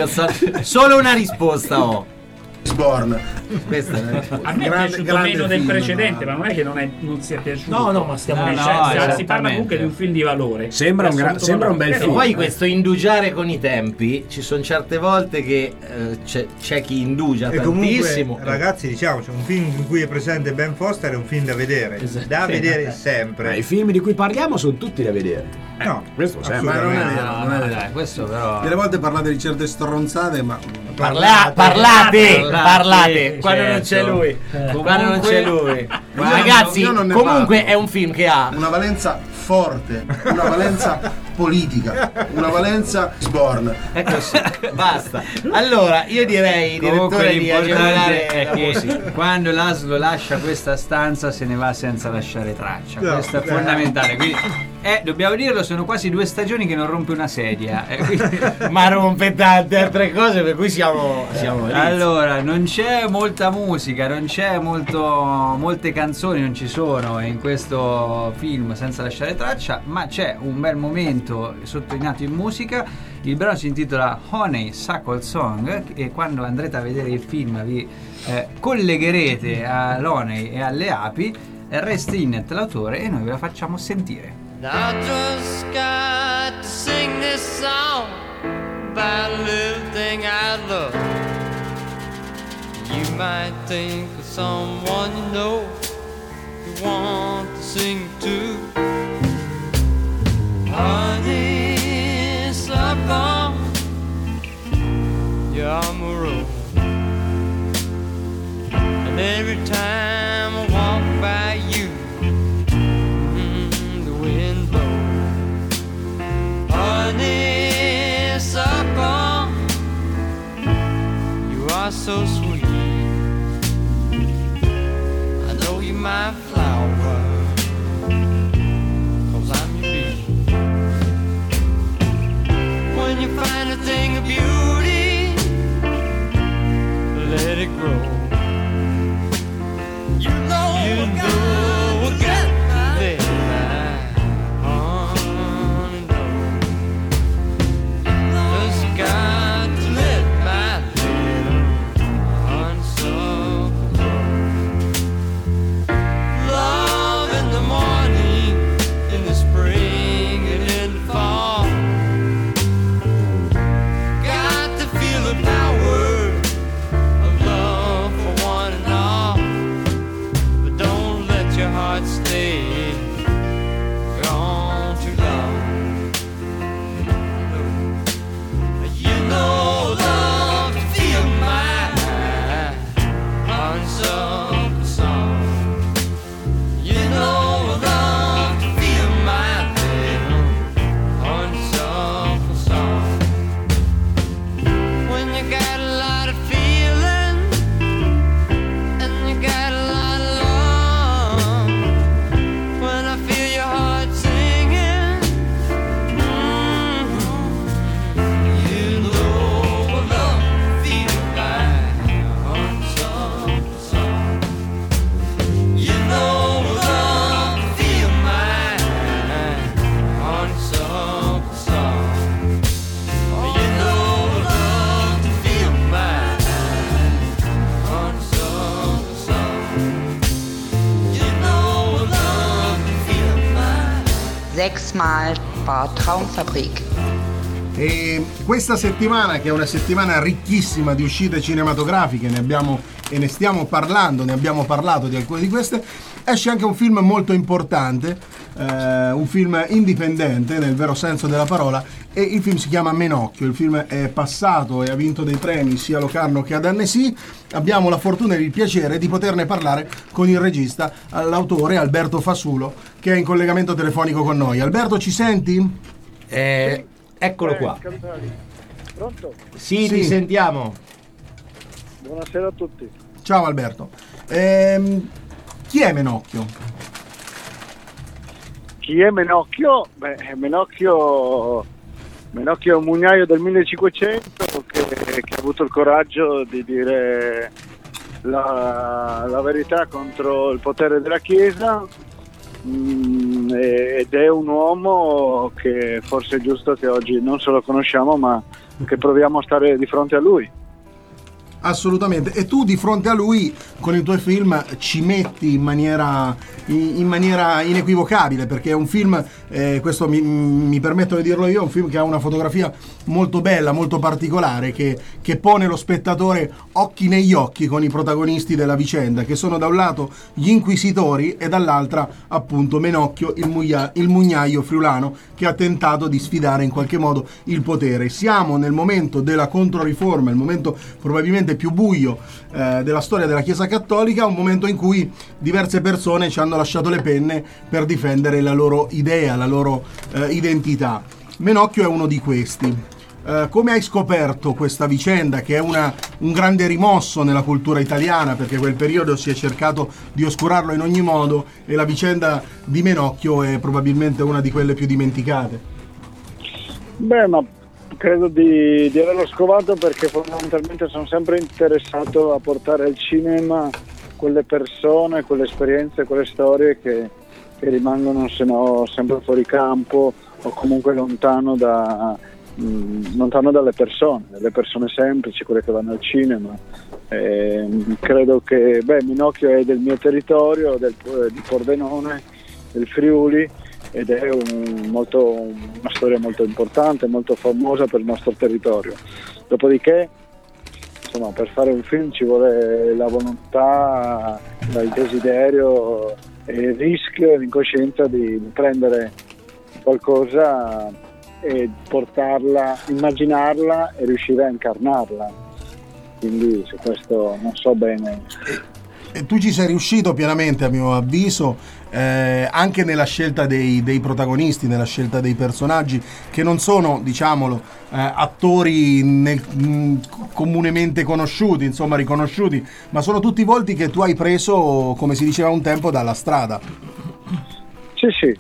S6: Solo una risposta ho.
S10: Born.
S9: A me è piaciuto meno del precedente, ma non è che non sia piaciuto.
S7: No, ma stiamo
S9: si parla comunque di un film di valore.
S3: Sembra un bel film.
S6: Poi questo indugiare con i tempi, ci sono certe volte che c'è chi indugia
S5: e
S6: tantissimo.
S5: Comunque, ragazzi, diciamoci, un film in cui è presente Ben Foster è un film da vedere, vedere sempre.
S3: I film di cui parliamo sono tutti da vedere.
S5: No,
S3: questo sempre.
S10: Ma non è vero, non è vero.
S4: Questo però.
S10: Delle volte parlate di certe stronzate, ma
S6: parlate quando non c'è lui. Quando non c'è lui. Ragazzi, comunque è un film che ha
S10: una valenza forte, una valenza politica, una valenza Sborn.
S6: Ecco, basta. Allora, io direi, direttore, di agevolare
S4: è che quando Laszlo lascia questa stanza se ne va senza lasciare traccia. Questo è fondamentale. Quindi Dobbiamo dirlo, sono quasi 2 stagioni che non rompe una sedia.
S6: Ma rompe tante altre cose, per cui siamo lì.
S4: Allora, non c'è molta musica, non c'è molte canzoni, non ci sono in questo film senza lasciare traccia, ma c'è un bel momento sottolineato in musica. Il brano si intitola Honeysuckle Song e quando andrete a vedere il film vi collegherete all'Honey e alle api. Rest Innett l'autore e noi ve la facciamo sentire.
S12: I just got to sing this song about a little thing I love. You might think of someone you know you want to sing to. Honeysuckle, you're on the road, and every time I walk by you, the wind blows. Honeysuckle, you are so sweet. I know you're my flower, 'cause I'm your bee. When you find a thing of beauty, let it grow. You know we'll get there. Just got to let my little honeysuckle grow. Love in the morning, in the spring and in the fall. Got to feel the power of love for one and all. But don't let your heart stay gone too long. You know love to feel my honeysuckle song. You know love to feel my little honeysuckle song. When you got a lot of feeling and you got a lot of love. When I feel your heart singing, you know love feel my honeysuckle song. You know love feel my honeysuckle song. You know love to feel my honeysuckle song. You know love to feel my.
S11: 6-mal Bad Traumfabrik.
S10: E questa settimana, che è una settimana ricchissima di uscite cinematografiche, ne stiamo parlando, ne abbiamo parlato di alcune di queste, esce anche un film molto importante, un film indipendente nel vero senso della parola, e il film si chiama Menocchio. Il film è passato e ha vinto dei premi sia a Locarno che ad Annecy. Abbiamo la fortuna e il piacere di poterne parlare con il regista, l'autore Alberto Fasulo, che è in collegamento telefonico con noi. Alberto, ci senti?
S6: Eccolo qua.
S13: Pronto?
S6: Sì, ti sentiamo.
S13: Buonasera a tutti.
S10: Ciao Alberto. Chi è Menocchio?
S13: Chi è Menocchio? Menocchio è un mugnaio del 1500 che ha avuto il coraggio di dire la verità contro il potere della Chiesa, ed è un uomo che forse è giusto che oggi non solo conosciamo, ma che proviamo a stare di fronte a lui.
S10: Assolutamente. E tu di fronte a lui con i tuoi film ci metti in maniera inequivocabile, perché è un film, questo mi permetto di dirlo io, è un film che ha una fotografia molto bella, molto particolare, che pone lo spettatore occhi negli occhi con i protagonisti della vicenda, che sono da un lato gli inquisitori e dall'altra appunto Menocchio, il mugnaio friulano che ha tentato di sfidare in qualche modo il potere. Siamo nel momento della Controriforma, il momento probabilmente più buio della storia della Chiesa Cattolica, un momento in cui diverse persone ci hanno lasciato le penne per difendere la loro idea, la loro identità. Menocchio è uno di questi. come hai scoperto questa vicenda che è un grande rimosso nella cultura italiana, perché quel periodo si è cercato di oscurarlo in ogni modo e la vicenda di Menocchio è probabilmente una di quelle più dimenticate?
S13: Beh, ma credo di averlo scovato perché fondamentalmente sono sempre interessato a portare al cinema quelle persone, quelle esperienze, quelle storie che rimangono se no sempre fuori campo o comunque lontano dalle persone, le persone semplici, quelle che vanno al cinema. Credo che Menocchio è del mio territorio, di Pordenone, del Friuli, ed è una storia molto importante, molto famosa per il nostro territorio. Dopodiché, insomma, per fare un film ci vuole la volontà, il desiderio e il rischio e l'incoscienza di prendere qualcosa e portarla, immaginarla e riuscire a incarnarla. Quindi su questo non so bene.
S10: E tu ci sei riuscito pienamente, a mio avviso, anche nella scelta dei protagonisti, nella scelta dei personaggi, che non sono, diciamolo, attori comunemente conosciuti, insomma riconosciuti, ma sono tutti volti che tu hai preso, come si diceva un tempo, dalla strada.
S13: Sì,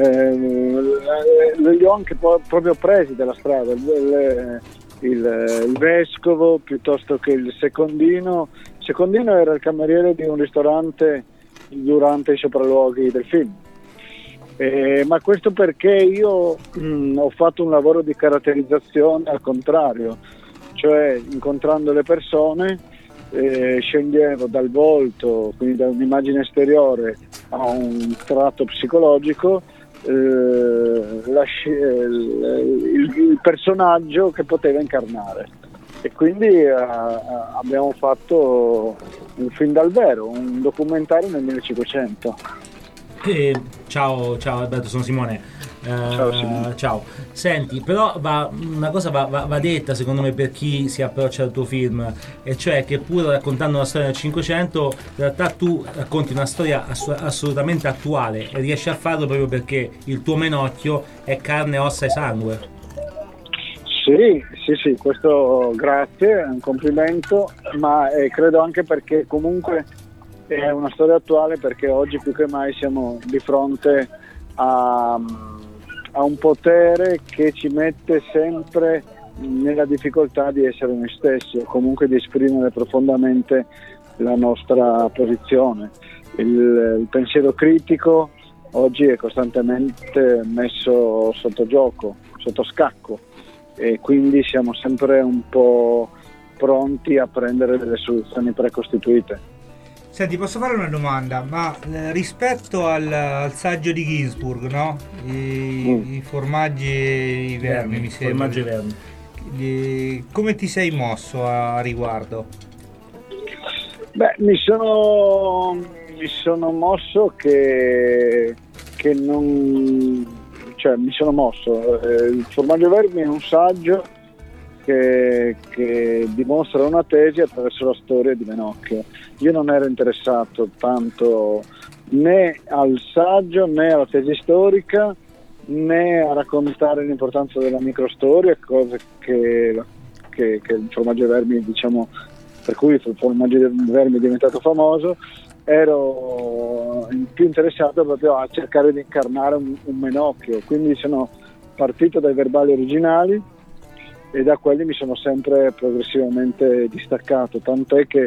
S13: li ho anche proprio presi dalla strada, il vescovo piuttosto che il secondino. Il secondino era il cameriere di un ristorante durante i sopralluoghi del film, ma questo perché io ho fatto un lavoro di caratterizzazione al contrario, cioè incontrando le persone scendevo dal volto, quindi da un'immagine esteriore a un tratto psicologico, il personaggio che poteva incarnare, e quindi abbiamo fatto un film dal vero, un documentario nel 1500.
S7: Ciao Alberto, sono Simone. Ciao. Senti, però una cosa va detta secondo me per chi si approccia al tuo film, e cioè che pur raccontando una storia del 500 in realtà tu racconti una storia assolutamente attuale, e riesci a farlo proprio perché il tuo Menocchio è carne, ossa e sangue.
S13: Sì, questo grazie, è un complimento, ma credo anche perché comunque è una storia attuale, perché oggi più che mai siamo di fronte a un potere che ci mette sempre nella difficoltà di essere noi stessi o comunque di esprimere profondamente la nostra posizione. Il pensiero critico oggi è costantemente messo sotto gioco, sotto scacco, e quindi siamo sempre un po' pronti a prendere delle soluzioni precostituite.
S5: Senti, posso fare una domanda? Ma rispetto al saggio di Ginsburg, no? I formaggi e i vermi, mi sembra.
S7: Formaggi e vermi.
S5: Come ti sei mosso a riguardo?
S13: Mi sono mosso che non... Cioè, mi sono mosso. Il formaggio e vermi è un saggio che dimostra una tesi attraverso la storia di Menocchio. Io non ero interessato tanto né al saggio né alla tesi storica né a raccontare l'importanza della microstoria, cose che il formaggio e vermi, diciamo, per cui il formaggio e vermi è diventato famoso. Ero più interessato proprio a cercare di incarnare un Menocchio, quindi sono partito dai verbali originali e da quelli mi sono sempre progressivamente distaccato, tant'è che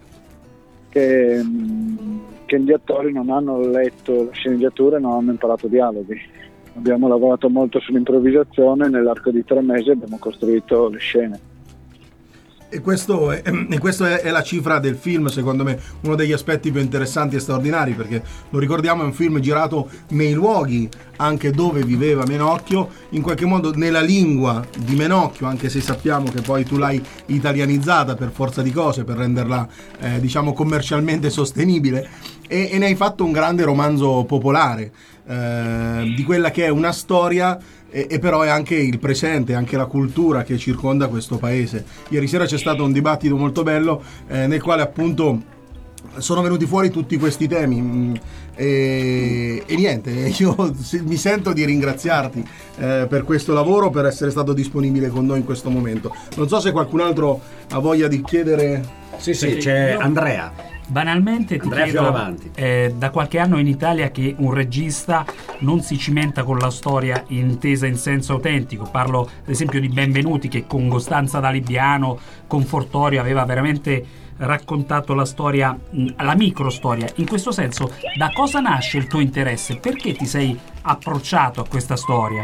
S13: gli attori non hanno letto la sceneggiatura e non hanno imparato dialoghi. Abbiamo lavorato molto sull'improvvisazione, nell'arco di 3 mesi abbiamo costruito le scene.
S10: E questo è la cifra del film, secondo me, uno degli aspetti più interessanti e straordinari, perché lo ricordiamo, è un film girato nei luoghi anche dove viveva Menocchio, in qualche modo nella lingua di Menocchio, anche se sappiamo che poi tu l'hai italianizzata per forza di cose, per renderla diciamo commercialmente sostenibile, e ne hai fatto un grande romanzo popolare di quella che è una storia e però è anche il presente, anche la cultura che circonda questo paese. Ieri sera c'è stato un dibattito molto bello nel quale appunto sono venuti fuori tutti questi temi e niente, io mi sento di ringraziarti per questo lavoro, per essere stato disponibile con noi in questo momento. Non so se qualcun altro ha voglia di chiedere.
S3: Sì, c'è Andrea.
S9: Banalmente ti chiedo, da qualche anno in Italia che un regista non si cimenta con la storia intesa in senso autentico. Parlo ad esempio di Benvenuti, che con Costanza D'Alibiano, con Fortorio aveva veramente raccontato la storia, la microstoria. In questo senso, da cosa nasce il tuo interesse? Perché ti sei approcciato a questa storia?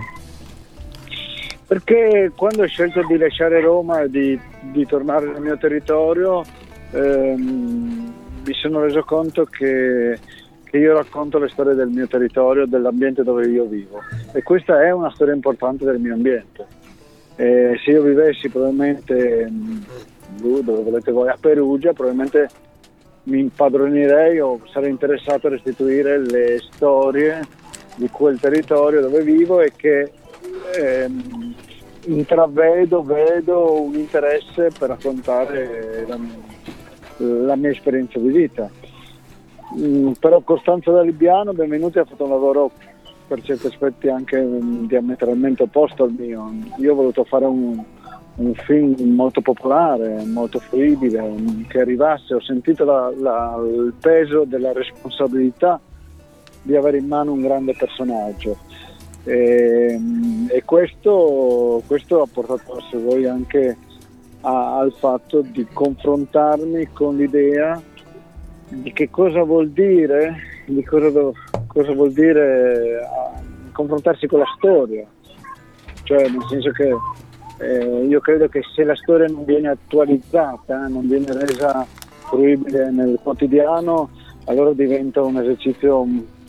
S13: Perché quando ho scelto di lasciare Roma e di tornare nel mio territorio, mi sono reso conto che io racconto le storie del mio territorio, dell'ambiente dove io vivo, e questa è una storia importante del mio ambiente. Se io vivessi probabilmente dove volete voi, a Perugia, probabilmente mi impadronirei o sarei interessato a restituire le storie di quel territorio dove vivo e che vedo un interesse per raccontare la mia esperienza di vita. Però Costanza D'Alibiano, Benvenuti, ha fatto un lavoro per certi aspetti anche diametralmente opposto al mio. Io ho voluto fare un film molto popolare, molto fruibile, che arrivasse. Ho sentito il peso della responsabilità di avere in mano un grande personaggio, e questo ha portato, se vuoi, anche al fatto di confrontarmi con l'idea di che cosa vuol dire, cosa vuol dire confrontarsi con la storia. Cioè, nel senso che io credo che se la storia non viene attualizzata, non viene resa fruibile nel quotidiano, allora diventa un esercizio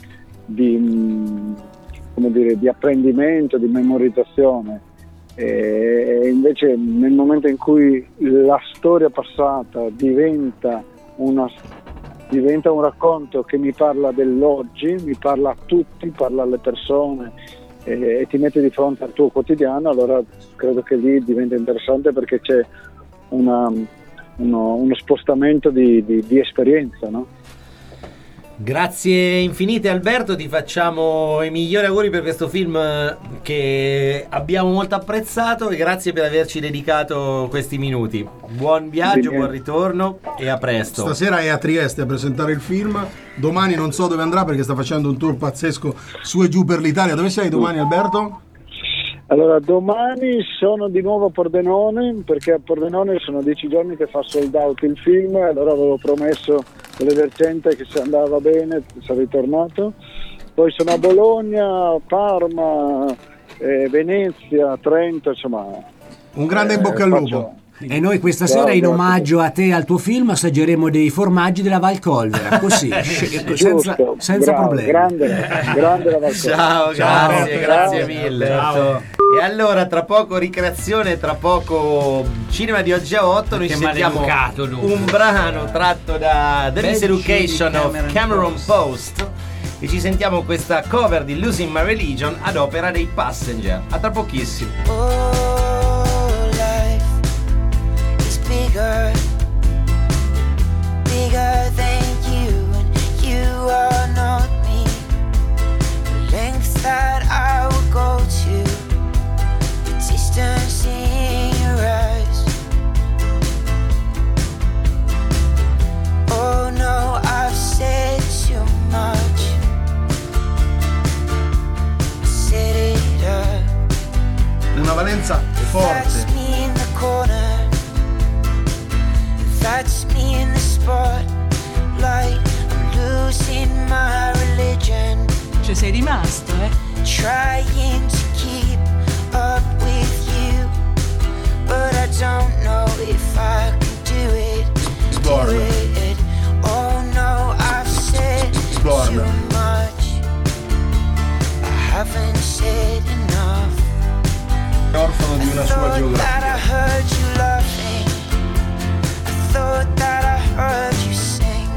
S13: di apprendimento, di memorizzazione. E invece nel momento in cui la storia passata diventa un racconto che mi parla dell'oggi, mi parla a tutti, parla alle persone, e ti mette di fronte al tuo quotidiano, allora credo che lì diventa interessante, perché c'è uno spostamento di esperienza, no?
S6: Grazie infinite Alberto, ti facciamo i migliori auguri per questo film che abbiamo molto apprezzato, e grazie per averci dedicato questi minuti. Buon viaggio, buon ritorno e a presto.
S10: Stasera è a Trieste a presentare il film, domani non so dove andrà perché sta facendo un tour pazzesco su e giù per l'Italia. Dove sei domani, Alberto?
S13: Allora, domani sono di nuovo a Pordenone, perché a Pordenone sono 10 giorni che fa sold out il film, e allora avevo promesso all'Evercente che se andava bene sarei tornato. Poi sono a Bologna, Parma, Venezia, Trento, insomma.
S10: Un grande in bocca al lupo.
S3: E noi questa sera, in omaggio a te e al tuo film, assaggeremo dei formaggi della Valcolvera, così, senza problemi.
S13: Grande la Valcolvera.
S6: Ciao, grazie mille. Ciao. E allora, tra poco ricreazione, tra poco cinema di oggi a 8, noi sentiamo un brano tratto da The Miseducation of Cameron Post, e ci sentiamo questa cover di Losing My Religion ad opera dei Passenger. A tra pochissimo.
S12: Bigger than you, and you are not me. The lengths that I would go to, the distance in your eyes. Oh no, I've said too much. I set it up.
S10: Una valenza
S12: That's
S10: forte.
S12: me in the corner. That's me in the spotlight. I'm losing my religion.
S14: Ci sei rimasto,
S12: Trying to keep up with you, but I don't know if I can do it. Do it. Oh no, I've said too much. I haven't said enough.
S10: Orfano di una sua
S12: That I
S10: geografia.
S12: heard you laughing. Thought that I heard you sing.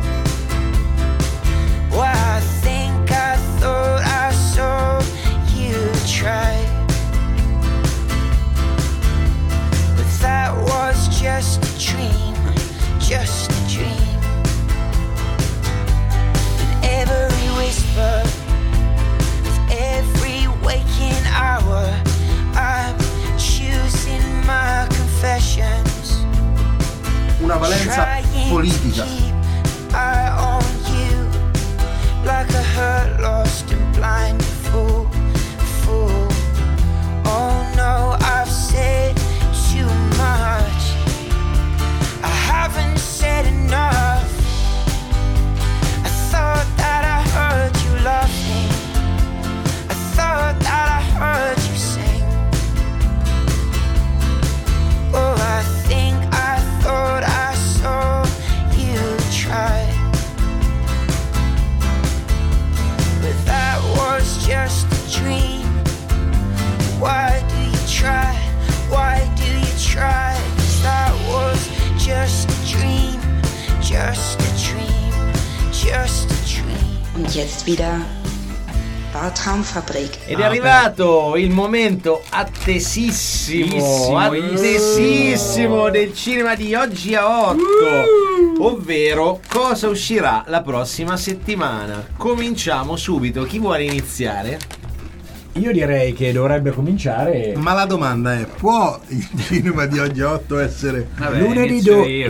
S12: Well, I think I thought I saw you
S10: politica.
S12: I own you like a hurt, lost and blind fool. Oh no, I've said too much. I haven't said enough. I thought that I heard you laughing. I thought that I heard you sing. Oh, I thought I saw you try. But that was just a dream. Why do you try? Why do you try? 'Cause that was just a dream. Just a dream. Just a dream.
S11: Und jetzt wieder Bartraumfabrik.
S6: Ed è arrivato il momento attesissimo del cinema di oggi a 8, ovvero cosa uscirà la prossima settimana. Cominciamo subito, chi vuole iniziare?
S3: Io direi che dovrebbe cominciare.
S10: Ma la domanda è: può il cinema di oggi a 8 essere
S3: lunedì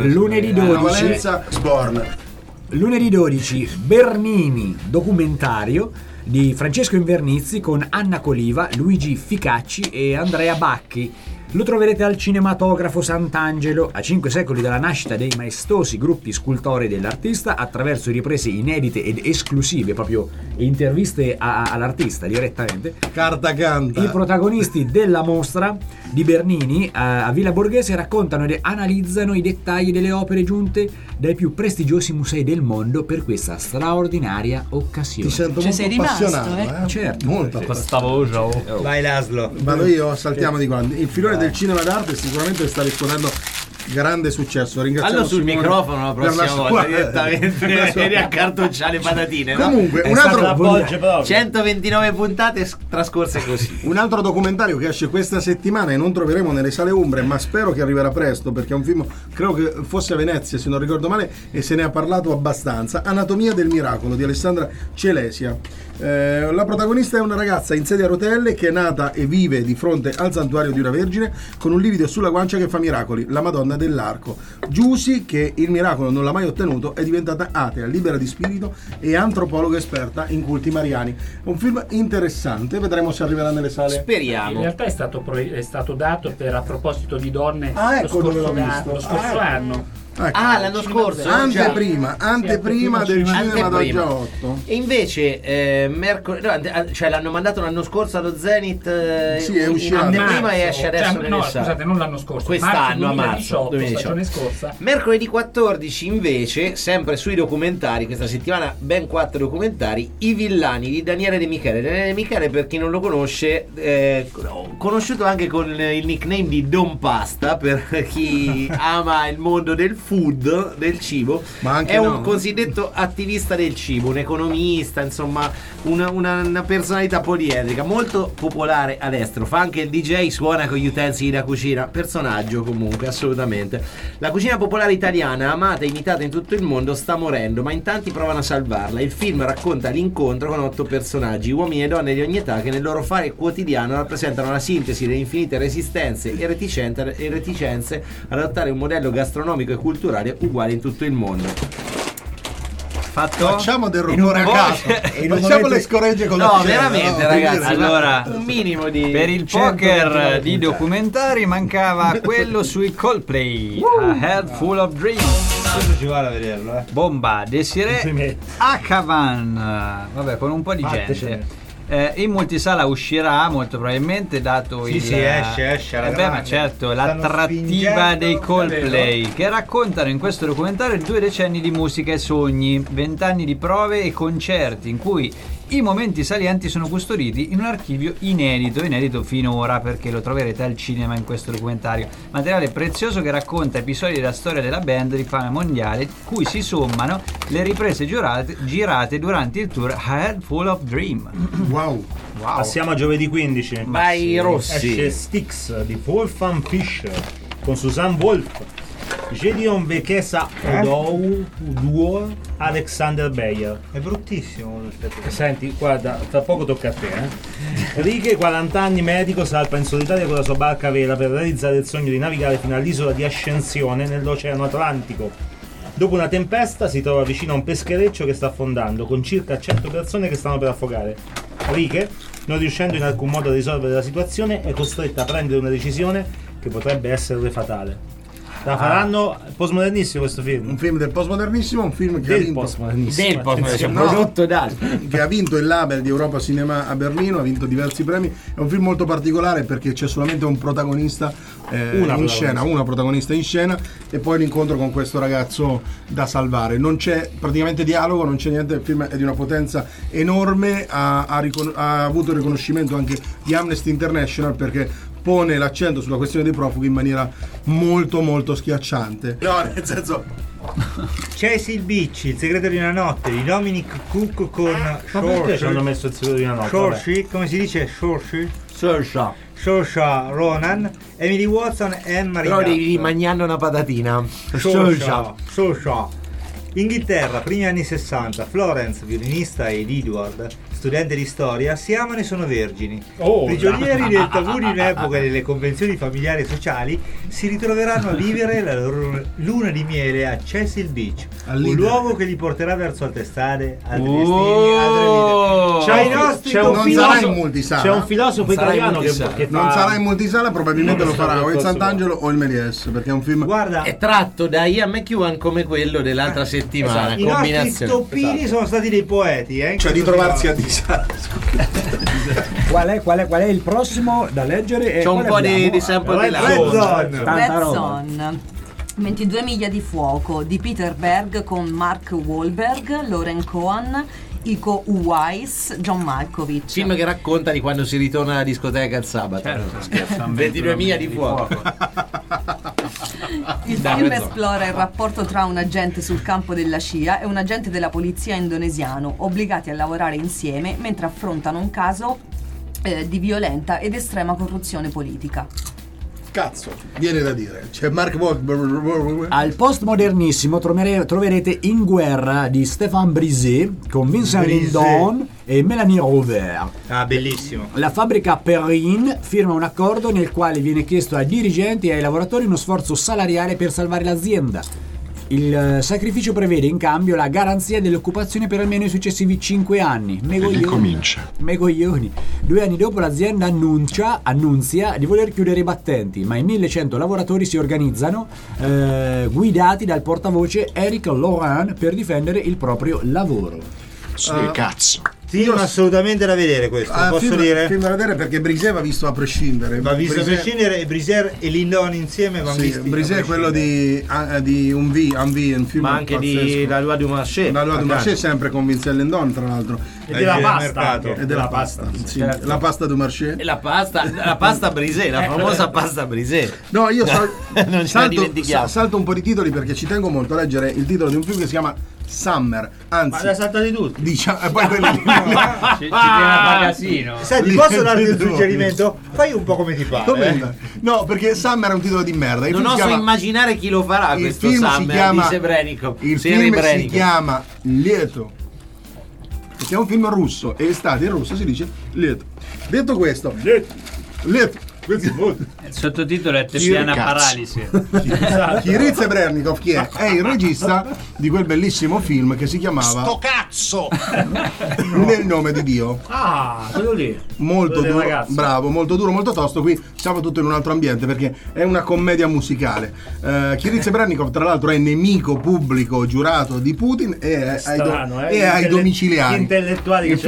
S3: 12
S10: Valenza Sborn?
S3: Lunedì 12 Bernini, documentario di Francesco Invernizzi con Anna Coliva, Luigi Ficacci e Andrea Bacchi. Lo troverete al Cinematografo Sant'Angelo, a 5 secoli dalla nascita dei maestosi gruppi scultorei dell'artista, attraverso riprese inedite ed esclusive, proprio interviste all'artista direttamente.
S10: Carta canta.
S3: I protagonisti della mostra di Bernini a Villa Borghese raccontano ed analizzano i dettagli delle opere giunte dai più prestigiosi musei del mondo per questa straordinaria occasione.
S10: Ti sento molto appassionato,
S3: Certo.
S10: Molto appassionato.
S6: Vai Laszlo.
S10: Vado io, saltiamo di qua. Il filone del cinema d'arte sicuramente sta riscuotendo grande successo. Ringraziamo
S6: sul
S10: Simone
S6: microfono la prossima volta direttamente e riaccartocciare le patatine.
S10: Comunque,
S6: no?
S10: un altro
S6: 129 puntate trascorse così.
S10: Un altro documentario che esce questa settimana e non troveremo nelle sale umbre, ma spero che arriverà presto, perché è un film, credo che fosse a Venezia se non ricordo male, e se ne ha parlato abbastanza. Anatomia del miracolo di Alessandra Celesia. La protagonista è una ragazza in sedia a rotelle che è nata e vive di fronte al santuario di una vergine con un livido sulla guancia che fa miracoli, la Madonna dell'Arco. Giusy, che il miracolo non l'ha mai ottenuto, è diventata atea, libera di spirito e antropologa esperta in culti mariani. È un film interessante, vedremo se arriverà nelle sale.
S6: Speriamo.
S9: In realtà è stato dato per, a proposito di donne,
S10: lo scorso
S9: anno.
S10: Ecco.
S6: L'anno scorso
S10: anteprima del cinema d'oggi a 8.
S6: E invece cioè l'hanno mandato l'anno scorso allo Zenith,
S10: è uscito
S6: prima e esce adesso nelle sale.
S9: Scusate, non l'anno scorso,
S6: quest'anno a
S9: marzo
S6: 2018.
S9: Stagione scorsa.
S6: Mercoledì 14 invece, sempre sui documentari, questa settimana ben 4 documentari. I villani di Daniele De Michele. Daniele De Michele, per chi non lo conosce, conosciuto anche con il nickname di Don Pasta, per chi ama il mondo del food, del cibo,
S10: ma anche
S6: è un cosiddetto attivista del cibo, un economista, insomma una personalità poliedrica, molto popolare all'estero, fa anche il DJ, suona con gli utensili da cucina, personaggio comunque assolutamente. La cucina popolare italiana, amata e imitata in tutto il mondo, sta morendo, ma in tanti provano a salvarla. Il film racconta l'incontro con 8 personaggi, uomini e donne di ogni età, che nel loro fare quotidiano rappresentano la sintesi delle infinite resistenze e reticenze ad adottare un modello gastronomico e culturale uguale in tutto il mondo.
S10: Facciamo del rumore a caso, facciamo le scoregge con la
S6: no, veramente, ragazzi.
S4: Allora,
S6: un minimo di
S4: per il poker di documentari mancava quello sui Coldplay, A Head Full of Dreams.
S5: Questo ci vale a vederlo,
S4: Bomba, Desiree Akavan, vabbè, con un po' di gente. In multisala uscirà molto probabilmente, dato
S5: esce alla grande.
S4: Ma certo, l'attrattiva dei Coldplay, che raccontano in questo documentario 2 decenni di musica e sogni, 20 anni di prove e concerti in cui i momenti salienti sono custoditi in un archivio inedito finora, perché lo troverete al cinema in questo documentario. Materiale prezioso che racconta episodi della storia della band di fama mondiale, cui si sommano le riprese girate durante il tour A Head Full of Dream.
S10: Wow.
S5: Passiamo a giovedì 15.
S6: Vai Rossi.
S5: Esce Styx di Wolfgang Fischer con Susanne Wolf, Gedeon Bekesa Duo, Alexander Beyer. È bruttissimo. Senti, guarda, tra poco tocca a te. Righe, 40 anni, medico, salpa in solitaria con la sua barca a vela per realizzare il sogno di navigare fino all'isola di Ascensione nell'Oceano Atlantico.
S7: Dopo una tempesta si trova vicino a un peschereccio che sta affondando, con circa 100 persone che stanno per affogare. Rike, non riuscendo in alcun modo a risolvere la situazione, è costretta a prendere una decisione che potrebbe essere fatale. La faranno postmodernissimo questo film.
S10: Un film del postmodernissimo, un film che
S7: Del
S10: ha vinto
S7: postmodernissimo.
S6: Prodotto da
S10: che ha vinto il Label di Europa Cinema a Berlino, ha vinto diversi premi. È un film molto particolare perché c'è solamente un protagonista una protagonista in scena, e poi l'incontro con questo ragazzo da salvare. Non c'è praticamente dialogo, non c'è niente. Il film è di una potenza enorme, ha avuto il riconoscimento anche di Amnesty International perché pone l'accento sulla questione dei profughi in maniera molto molto schiacciante. No, nel senso,
S5: Cecil Beach, Il segreto di una notte di Dominic Cook con
S7: Ma perché ci hanno messo Il segreto di una notte?
S5: Saoirse, come si dice? Saoirse Ronan, Emily Watson e Emma
S6: Però devi mangiando una patatina.
S5: Saoirse. Inghilterra, primi anni 60, Florence, violinista, ed Edward, studente di storia, si amano e sono vergini. Prigionieri del tabù di un'epoca e delle convenzioni familiari e sociali, si ritroveranno a vivere la loro luna di miele a Cecil Beach, un luogo che li porterà verso altre strade, altri destini, altre vite.
S10: non sarà in multisala.
S7: C'è un filosofo italiano che
S10: non sarà in multisala, probabilmente lo farà o il Sant'Angelo o il Méliès, perché è un film
S6: è tratto da Ian McEwan come quello dell'altra settimana.
S5: I nostri stoppini sono stati dei poeti,
S10: cioè di trovarsi a disagio.
S3: Qual è il prossimo da leggere?
S6: C'è un po' di sample di
S14: Red Zone. 22 miglia di fuoco di Peter Berg con Mark Wahlberg, Lauren Cohan, Iko Uwais, John Malkovich.
S6: Film che racconta di quando si ritorna alla discoteca il sabato. 22 miglia di fuoco.
S14: Il film esplora il rapporto tra un agente sul campo della CIA e un agente della polizia indonesiano, obbligati a lavorare insieme mentre affrontano un caso di violenta ed estrema corruzione politica.
S10: Cazzo, viene da dire. C'è Mark Wahlberg.
S3: Al postmodernissimo troverete In guerra di Stéphane Brisé con Vincent Lindon e Melanie Rover.
S5: Ah, bellissimo.
S3: La fabbrica Perrine firma un accordo nel quale viene chiesto ai dirigenti e ai lavoratori uno sforzo salariale per salvare l'azienda. Il sacrificio prevede in cambio la garanzia dell'occupazione per almeno i successivi 5 anni. Megoglioni. 2 anni dopo l'azienda annunzia di voler chiudere i battenti, ma i 1100 lavoratori si organizzano guidati dal portavoce Eric Laurent per difendere il proprio lavoro.
S1: Cazzo.
S5: Film assolutamente da vedere questo, posso dire?
S10: Film da vedere perché Brisé va visto a prescindere.
S5: Va visto a prescindere, e Brisé e Lindon insieme vanno visti.
S10: Brisé è quello di un film,
S6: ma anche
S10: pazzesco.
S6: di La Loi du Marché.
S10: La Loi du Marché sempre con Vincent Lindon, tra l'altro.
S7: E della pasta.
S10: E della pasta. Sì, certo. La pasta du Marché.
S6: E la pasta Brisé, la famosa pasta Brisé.
S10: No, io
S6: non ce la dimentichiamo.
S10: salto un po' di titoli perché ci tengo molto a leggere il titolo di un film che si chiama Summer, anzi,
S7: ma l'ha saltati tutti.
S10: Diciamo, e poi quelli
S4: ci tiene a fare casino.
S5: Senti, posso darti un suggerimento? Fai un po' come ti pare.
S10: No, perché Summer è un titolo di merda.
S6: Non oso immaginare chi lo farà questo Summer, dice Brenikov.
S10: Il film si chiama Lieto, perché è un film russo e estate in russo si dice Lieto. Detto questo, Lieto.
S4: Il sottotitolo è Tessiana Paralisi.
S10: Kiritze Bernikov chi è? È il regista di quel bellissimo film che si chiamava
S1: Sto cazzo!
S10: Nel nome di Dio.
S7: Ah, quello lì.
S10: Molto duro, bravo, molto duro, molto tosto. Qui siamo tutto in un altro ambiente perché è una commedia musicale. Kiritze Bernikov tra l'altro è nemico pubblico giurato di Putin e ai domiciliari.
S7: Intellettuali
S10: il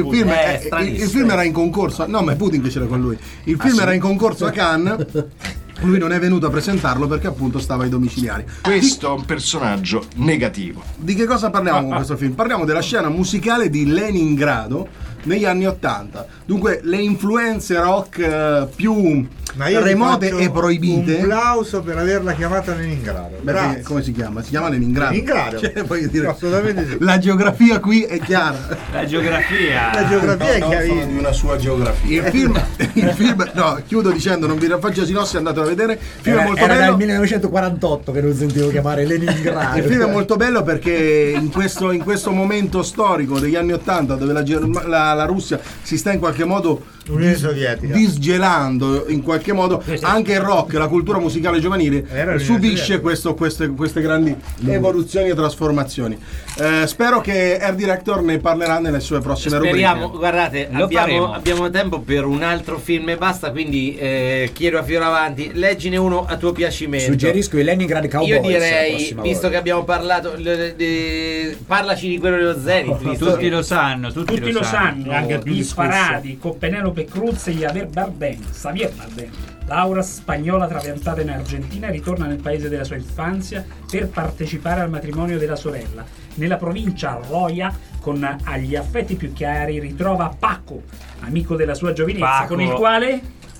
S10: film era in concorso. No, ma è Putin che c'era con lui. Il film era in concorso a Cannes. Lui non è venuto a presentarlo perché appunto stava ai domiciliari.
S1: Questo è un personaggio negativo.
S10: Di che cosa parliamo con questo film? Parliamo della scena musicale di Leningrado negli anni '80. Dunque le influenze rock più remote e proibite.
S5: Un applauso per averla chiamata Leningrado.
S10: Perché, come si chiama? Si chiama Leningrado.
S5: Leningrado.
S10: Cioè, voglio dire,
S5: assolutamente sì.
S10: La geografia qui è chiara.
S4: La geografia
S5: è chiarissima.
S10: Di una sua geografia. Il film, no, chiudo dicendo, non vi faccio sinossi, andatelo a vedere. Il film è molto bello.
S3: Era dal 1948 che non sentivo chiamare Leningrado.
S10: Il film è molto bello perché in questo momento storico degli anni '80 dove la la Russia si sta in qualche modo
S5: Unione Sovietica
S10: disgelando, in qualche modo anche il rock, la cultura musicale giovanile subisce queste grandi evoluzioni e trasformazioni. Spero che Air Director ne parlerà nelle sue prossime
S6: Speriamo,
S10: rubriche.
S6: guardate, abbiamo tempo per un altro film e basta, quindi chiedo a Fioravanti, leggine uno a tuo piacimento.
S3: Suggerisco i Leningrad Cowboys.
S6: Io direi, visto che abbiamo parlato, parlaci di quello dello Zenith.
S4: Tutti lo sanno,
S9: anche più disparati, con Penelope Cruz e Javier Bardem. Laura, spagnola trapiantata in Argentina, ritorna nel paese della sua infanzia per partecipare al matrimonio della sorella. Nella provincia Roya, con agli affetti più chiari, ritrova Paco, amico della sua giovinezza, con il quale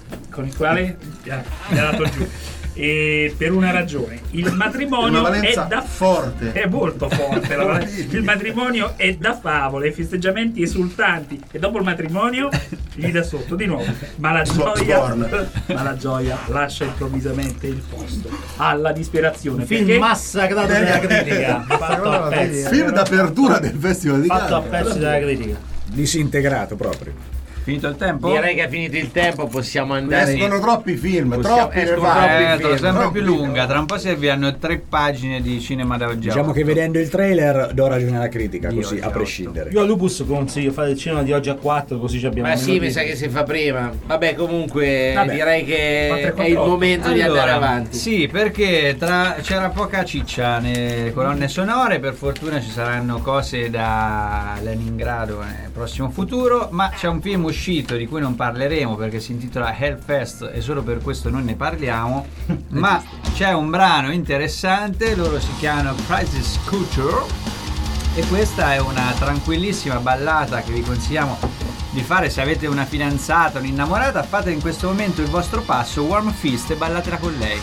S9: mi ha dato giù. E per una ragione, il matrimonio è
S10: forte,
S9: è molto forte. Il matrimonio è da favole, festeggiamenti esultanti, e dopo il matrimonio gli dà sotto di nuovo. Ma la gioia lascia improvvisamente il posto alla disperazione.
S7: Film massacrato dalla critica, fatto a pezzi.
S10: Film d'apertura del Festival di
S7: fatto a
S10: Cannes.
S7: pezzi dalla critica,
S3: disintegrato proprio.
S4: Finito il tempo?
S6: Direi che è finito il tempo, possiamo andare.
S10: Escono troppi film, troppi
S4: sempre più lunga. Tra un po' serviranno 3 pagine di cinema da oggi.
S3: Diciamo che vedendo il trailer do ragione alla critica, così a prescindere.
S7: Io a Lupus consiglio fare il cinema di oggi a 4, così ci abbiamo.
S6: Ma sì, mi sa che si fa prima. Vabbè, comunque direi che è il momento di andare avanti.
S4: Sì, perché c'era poca ciccia nelle colonne sonore. Per fortuna ci saranno cose da Leningrado nel prossimo futuro. Ma c'è un film uscito di cui non parleremo perché si intitola Hellfest e solo per questo non ne parliamo. Ma c'è un brano interessante, loro si chiamano Crisis Culture e questa è una tranquillissima ballata che vi consigliamo di fare se avete una fidanzata, un'innamorata. Fate in questo momento il vostro passo, Warm Fist, e ballatela con lei.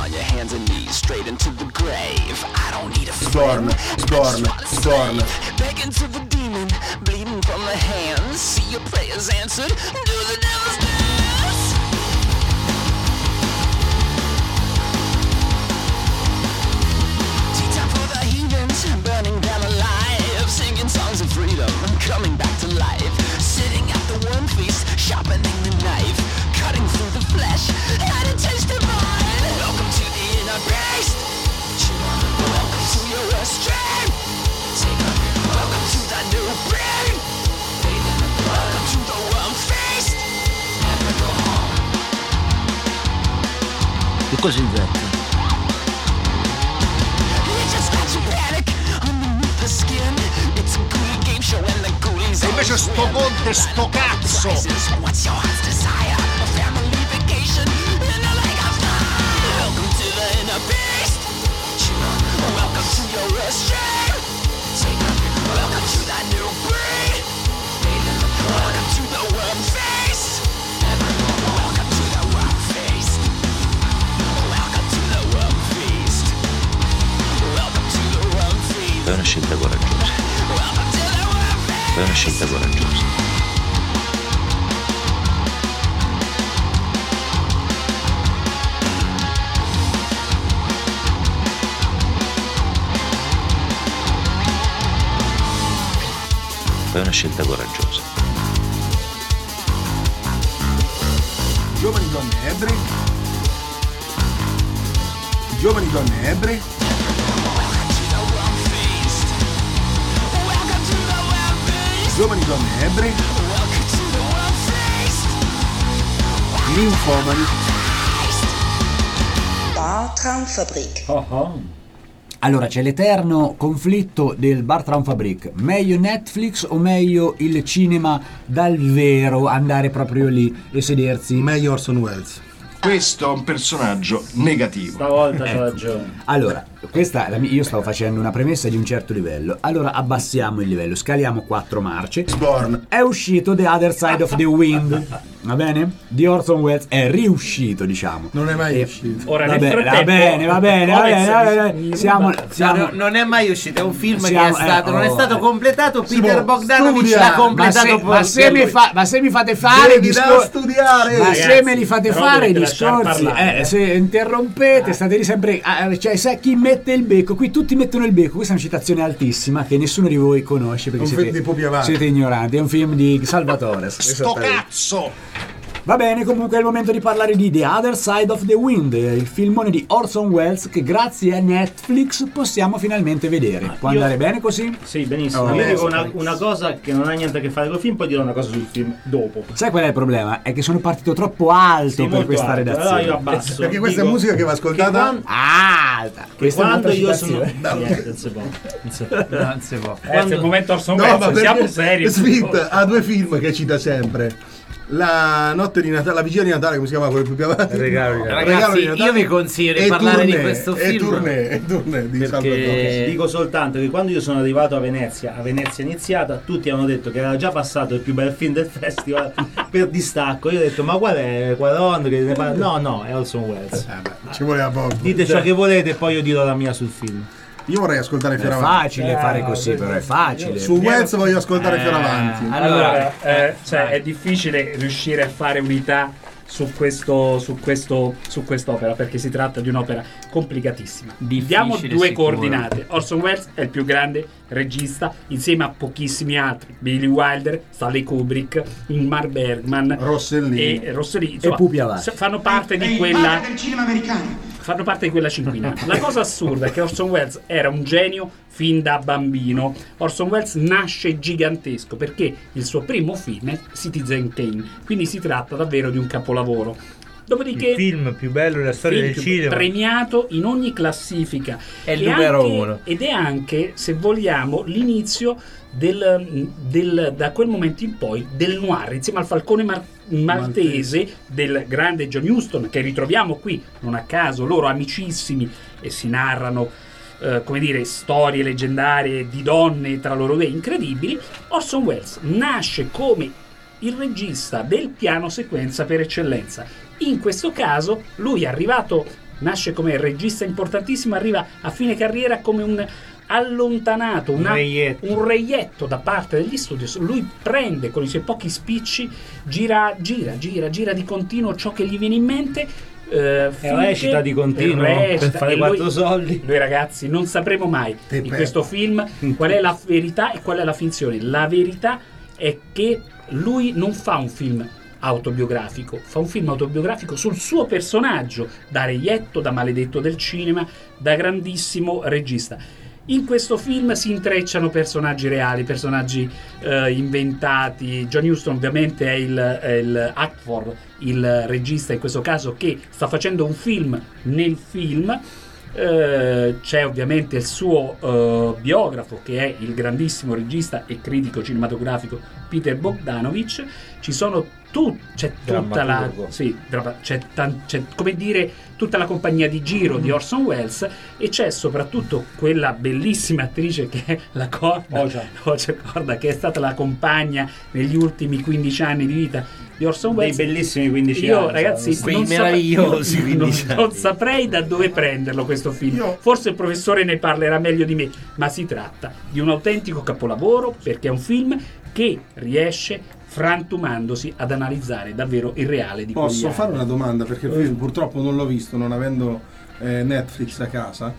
S10: Storm.
S8: Begging to the demon, bleeding from the hands. See your prayers answered, do the devil's dance. Tea time for the heathens, burning down alive, singing songs of freedom, coming back to life. Sitting at the worm feast, sharpening the knife, cutting through the flesh, and a taste divine. Welcome to the inner beast. Welcome to your strength. Welcome to the new brain. Welcome to the worm feast. Never go home.
S15: Che cosa inventa?
S8: You just got to panic underneath the skin. It's a ghoulie game show and the ghoulies.
S15: E invece sto Conte, sto cazzo!
S8: What's your heart's desire? A family vacation in a lake of fire. Welcome to the inner beast. Welcome to your restraint. Welcome to that new breed. Welcome to the worm feast. Welcome to the worm feast. Welcome to the worm feast. Welcome to the worm feast.
S15: È una scelta coraggiosa.
S8: Welcome to the worm feast.
S15: È una scelta coraggiosa. È una scelta coraggiosa.
S10: Giovani donne ebbre. Giovani donne ebbre. Giovani donne ebbre. Ninfomani.
S11: Bar Traumfabrik.
S3: Allora c'è l'eterno conflitto del Bar Traumfabrik. Meglio Netflix o meglio il cinema dal vero, andare proprio lì e sedersi?
S10: Meglio Orson Welles.
S16: Questo è un personaggio negativo.
S7: Stavolta c'ho ragione.
S3: Allora, io stavo facendo una premessa di un certo livello. Allora abbassiamo il livello, scaliamo 4 marce.
S10: Sborn.
S3: È uscito The Other Side of the Wind. Va bene? Di Orson Welles è riuscito, diciamo.
S10: Non è mai uscito.
S9: Ora
S3: Va
S9: nel
S3: bene,
S9: frattempo,
S3: va bene. Siamo
S6: non è mai uscito, è un film che
S3: siamo-
S6: non è stato completato. Peter
S10: Simo,
S6: Bogdanovich
S10: studia.
S6: l'ha completato
S3: ma se mi fate fare i
S10: Devi da
S3: discorsi,
S10: studiare.
S3: ma se me li fate
S9: però
S3: fare i
S9: dovete lasciar
S3: discorsi,
S9: parlare,
S3: se interrompete, state lì sempre, cioè secchi in mette il becco, qui tutti mettono il becco. Questa è una citazione altissima che nessuno di voi conosce perché
S10: È un film di Pupi Avati.
S3: siete ignoranti. È un film di Salvatore.
S16: Sto cazzo!
S3: Va bene, comunque è il momento di parlare di The Other Side of the Wind, il filmone di Orson Welles che grazie a Netflix possiamo finalmente vedere. Può andare bene così?
S7: Sì, benissimo.
S3: Oh,
S7: Io dico una cosa che non ha niente a che fare col film, poi dirò una cosa sul film dopo.
S3: Sai qual è il problema? È che sono partito troppo alto
S7: Sì,
S3: per
S7: molto
S3: questa
S7: alto.
S3: redazione.
S7: Allora io abbasso.
S10: Perché questa è musica che va ascoltata
S3: alta. Questa è
S7: Quando
S3: un'altra
S7: io sono
S3: citazione.
S7: Niente, non si può.
S4: Non si può.
S9: È il momento Orson
S10: No,
S9: Welles,
S10: ma
S9: siamo
S10: perché
S9: seri.
S10: Smith ha due film che cita sempre. La notte di Natale, la vigilia di Natale, come si chiama quello più avanti?
S6: Regalo di Natale. Io vi consiglio di parlare di questo film.
S10: E tournée di Salvatore.
S7: Perché dico soltanto che quando io sono arrivato a Venezia iniziata, tutti hanno detto che era già passato il più bel film del festival per distacco. Io ho detto, ma qual è Quaron che ne parla? No, è Orson Welles.
S10: Ci voleva poco.
S7: Dite ciò che volete e poi io dirò la mia sul film.
S10: Io vorrei ascoltare
S3: È
S10: Fioravanti.
S3: facile fare così, però è facile.
S10: Su Welles voglio ascoltare Fioravanti.
S9: Allora, cioè, è difficile riuscire a fare unità su quest'opera perché si tratta di un'opera complicatissima. Diamo due
S4: sicuro.
S9: coordinate. Orson Welles è il più grande regista insieme a pochissimi altri: Billy Wilder, Stanley Kubrick, Ingmar Bergman,
S10: Rossellini
S9: e Rossellini. Insomma,
S3: Pupi Avati.
S9: fanno parte di quella
S16: del cinema americano.
S9: fanno parte di quella cinquina. La cosa assurda è che Orson Welles era un genio fin da bambino. Orson Welles nasce gigantesco perché il suo primo film è Citizen Kane, quindi si tratta davvero di un capolavoro. Dopodiché
S5: il film più bello della storia del cinema,
S9: premiato in ogni classifica,
S6: È il numero uno.
S9: ed è anche, se vogliamo, l'inizio da quel momento in poi del noir insieme al Falcone maltese del grande John Huston, che ritroviamo qui non a caso, loro amicissimi, e si narrano come dire, storie leggendarie di donne tra loro due incredibili. Orson Welles nasce come il regista del piano sequenza per eccellenza. In questo caso lui è arrivato, nasce come regista importantissimo, arriva a fine carriera come un allontanato, un reietto da parte degli studios. Lui prende con i suoi pochi spicci, gira di continuo ciò che gli viene in mente,
S7: recita di continuo per fare quattro soldi.
S9: Noi ragazzi non sapremo mai in questo film qual è la verità e qual è la finzione. La verità è che lui non fa un film autobiografico, fa un film autobiografico sul suo personaggio, da reietto, da maledetto del cinema, da grandissimo regista. In questo film si intrecciano personaggi reali, personaggi inventati. John Huston ovviamente è il Hackford, il regista in questo caso, che sta facendo un film nel film. C'è ovviamente il suo biografo, che è il grandissimo regista e critico cinematografico Peter Bogdanovich. Ci sono c'è tutta la c'è come dire tutta la compagnia di giro di Orson Welles, e c'è soprattutto quella bellissima attrice che è la Corda, che è stata la compagna negli ultimi 15 anni di vita di Orson Welles.
S7: Dei bellissimi 15
S9: Io,
S7: anni.
S9: ragazzi,
S6: quei meravigliosi 15 anni.
S9: Non saprei da dove prenderlo questo film. Forse il professore ne parlerà meglio di me, ma si tratta di un autentico capolavoro perché è un film che riesce, frantumandosi, ad analizzare davvero il reale di quegli
S10: Posso
S9: anni.
S10: fare una domanda? Perché il film purtroppo non l'ho visto, non avendo Netflix a casa.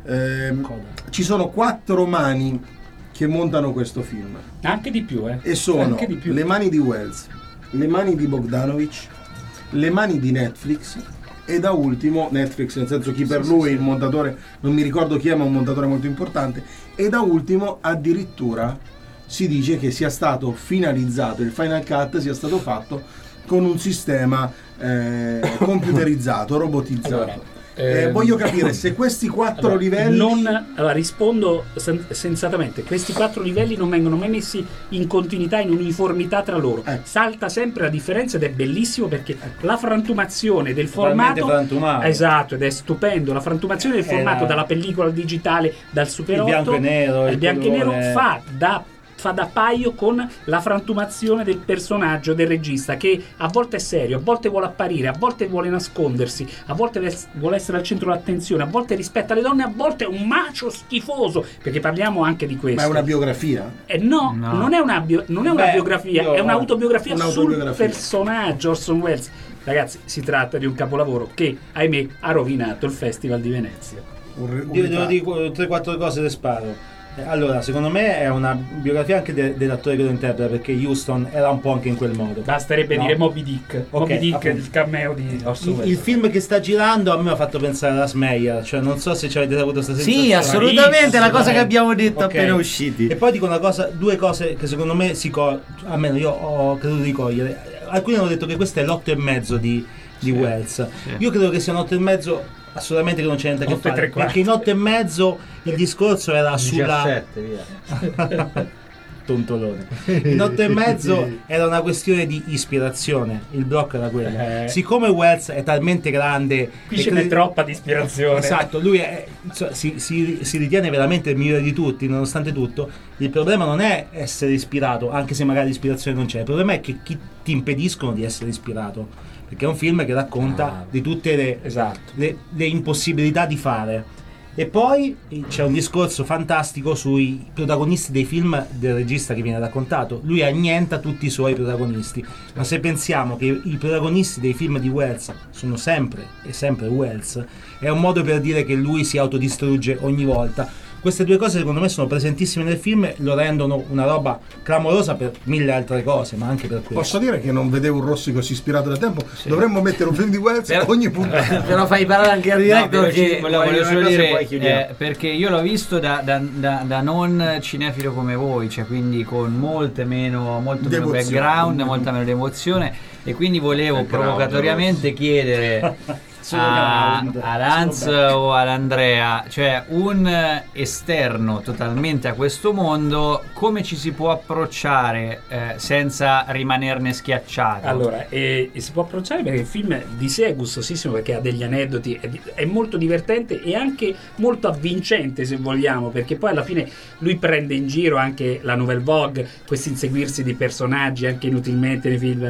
S10: Ci sono 4 mani che montano questo film.
S9: Anche di più,
S10: E sono
S9: anche di più.
S10: le mani di Welles, le mani di Bogdanovich, le mani di Netflix e da ultimo Netflix, nel senso chi per lui il montatore, non mi ricordo chi è, ma un montatore molto importante, e da ultimo addirittura si dice che sia stato finalizzato, il Final Cut sia stato fatto con un sistema computerizzato, robotizzato. Voglio capire se questi 4 livelli...
S9: rispondo sensatamente, questi 4 livelli non vengono mai messi in continuità, in uniformità tra loro. Salta sempre la differenza ed è bellissimo perché la frantumazione del formato... Esatto, ed è stupendo. La frantumazione del formato dalla pellicola al digitale, dal Super 8
S7: il bianco e nero
S9: fa da paio con la frantumazione del personaggio del regista, che a volte è serio, a volte vuole apparire, a volte vuole nascondersi, a volte vuole essere al centro dell'attenzione, a volte rispetta le donne, a volte è un macio schifoso, perché parliamo anche di questo.
S10: Ma è una biografia?
S9: No, non è una biografia, è un'autobiografia sul personaggio Orson Welles. Ragazzi, si tratta di un capolavoro che, ahimè, ha rovinato il Festival di Venezia.
S7: Devo dire 3-4 cose le sparo. Allora, secondo me è una biografia anche dell'attore che lo interpreta, perché Houston era un po' anche in quel modo.
S9: Basterebbe dire Moby Dick. Moby Dick è il cameo di Orson Welles.
S7: Il film che sta girando a me mi ha fatto pensare alla Smeyer, cioè non so se ci avete avuto questa sensazione.
S6: Sì, assolutamente, la cosa che abbiamo detto appena usciti.
S7: E poi dico due cose che secondo me almeno io ho creduto di cogliere. Alcuni hanno detto che questo è l'8,5 di Welles. Sì. Io credo che sia un 8,5 assolutamente che non c'è niente a che fare, perché in 8,5 il discorso era
S6: 17, via.
S7: Tontolone. In 8,5 era una questione di ispirazione, il blocco era quello. Siccome Welles è talmente grande,
S9: qui ce n'è troppa di ispirazione.
S7: Esatto, lui si ritiene veramente il migliore di tutti, nonostante tutto. Il problema non è essere ispirato, anche se magari l'ispirazione non c'è, il problema è che chi ti impediscono di essere ispirato, perché è un film che racconta di tutte le impossibilità di fare. E poi c'è un discorso fantastico sui protagonisti dei film del regista che viene raccontato. Lui annienta tutti i suoi protagonisti, ma se pensiamo che i protagonisti dei film di Welles sono sempre Welles, è un modo per dire che lui si autodistrugge ogni volta. Queste due cose secondo me sono presentissime nel film e lo rendono una roba clamorosa per mille altre cose, ma anche per questo.
S10: Posso dire che non vedevo un Rossi così ispirato da tempo? Sì. Dovremmo mettere un film di Welles ogni puntata.
S6: Però fai parlare anche a diretto, perché
S4: volevo solo dire perché io l'ho visto da non cinefilo come voi, cioè quindi con molto meno background, molta meno emozione, e quindi volevo provocatoriamente chiedere ad Hans o ad Andrea, cioè un esterno totalmente a questo mondo, come ci si può approcciare senza rimanerne schiacciati?
S9: Allora, si può approcciare perché il film di sé è gustosissimo, perché ha degli aneddoti, è molto divertente e anche molto avvincente, se vogliamo, perché poi alla fine lui prende in giro anche la Nouvelle Vogue, questo inseguirsi di personaggi anche inutilmente nei film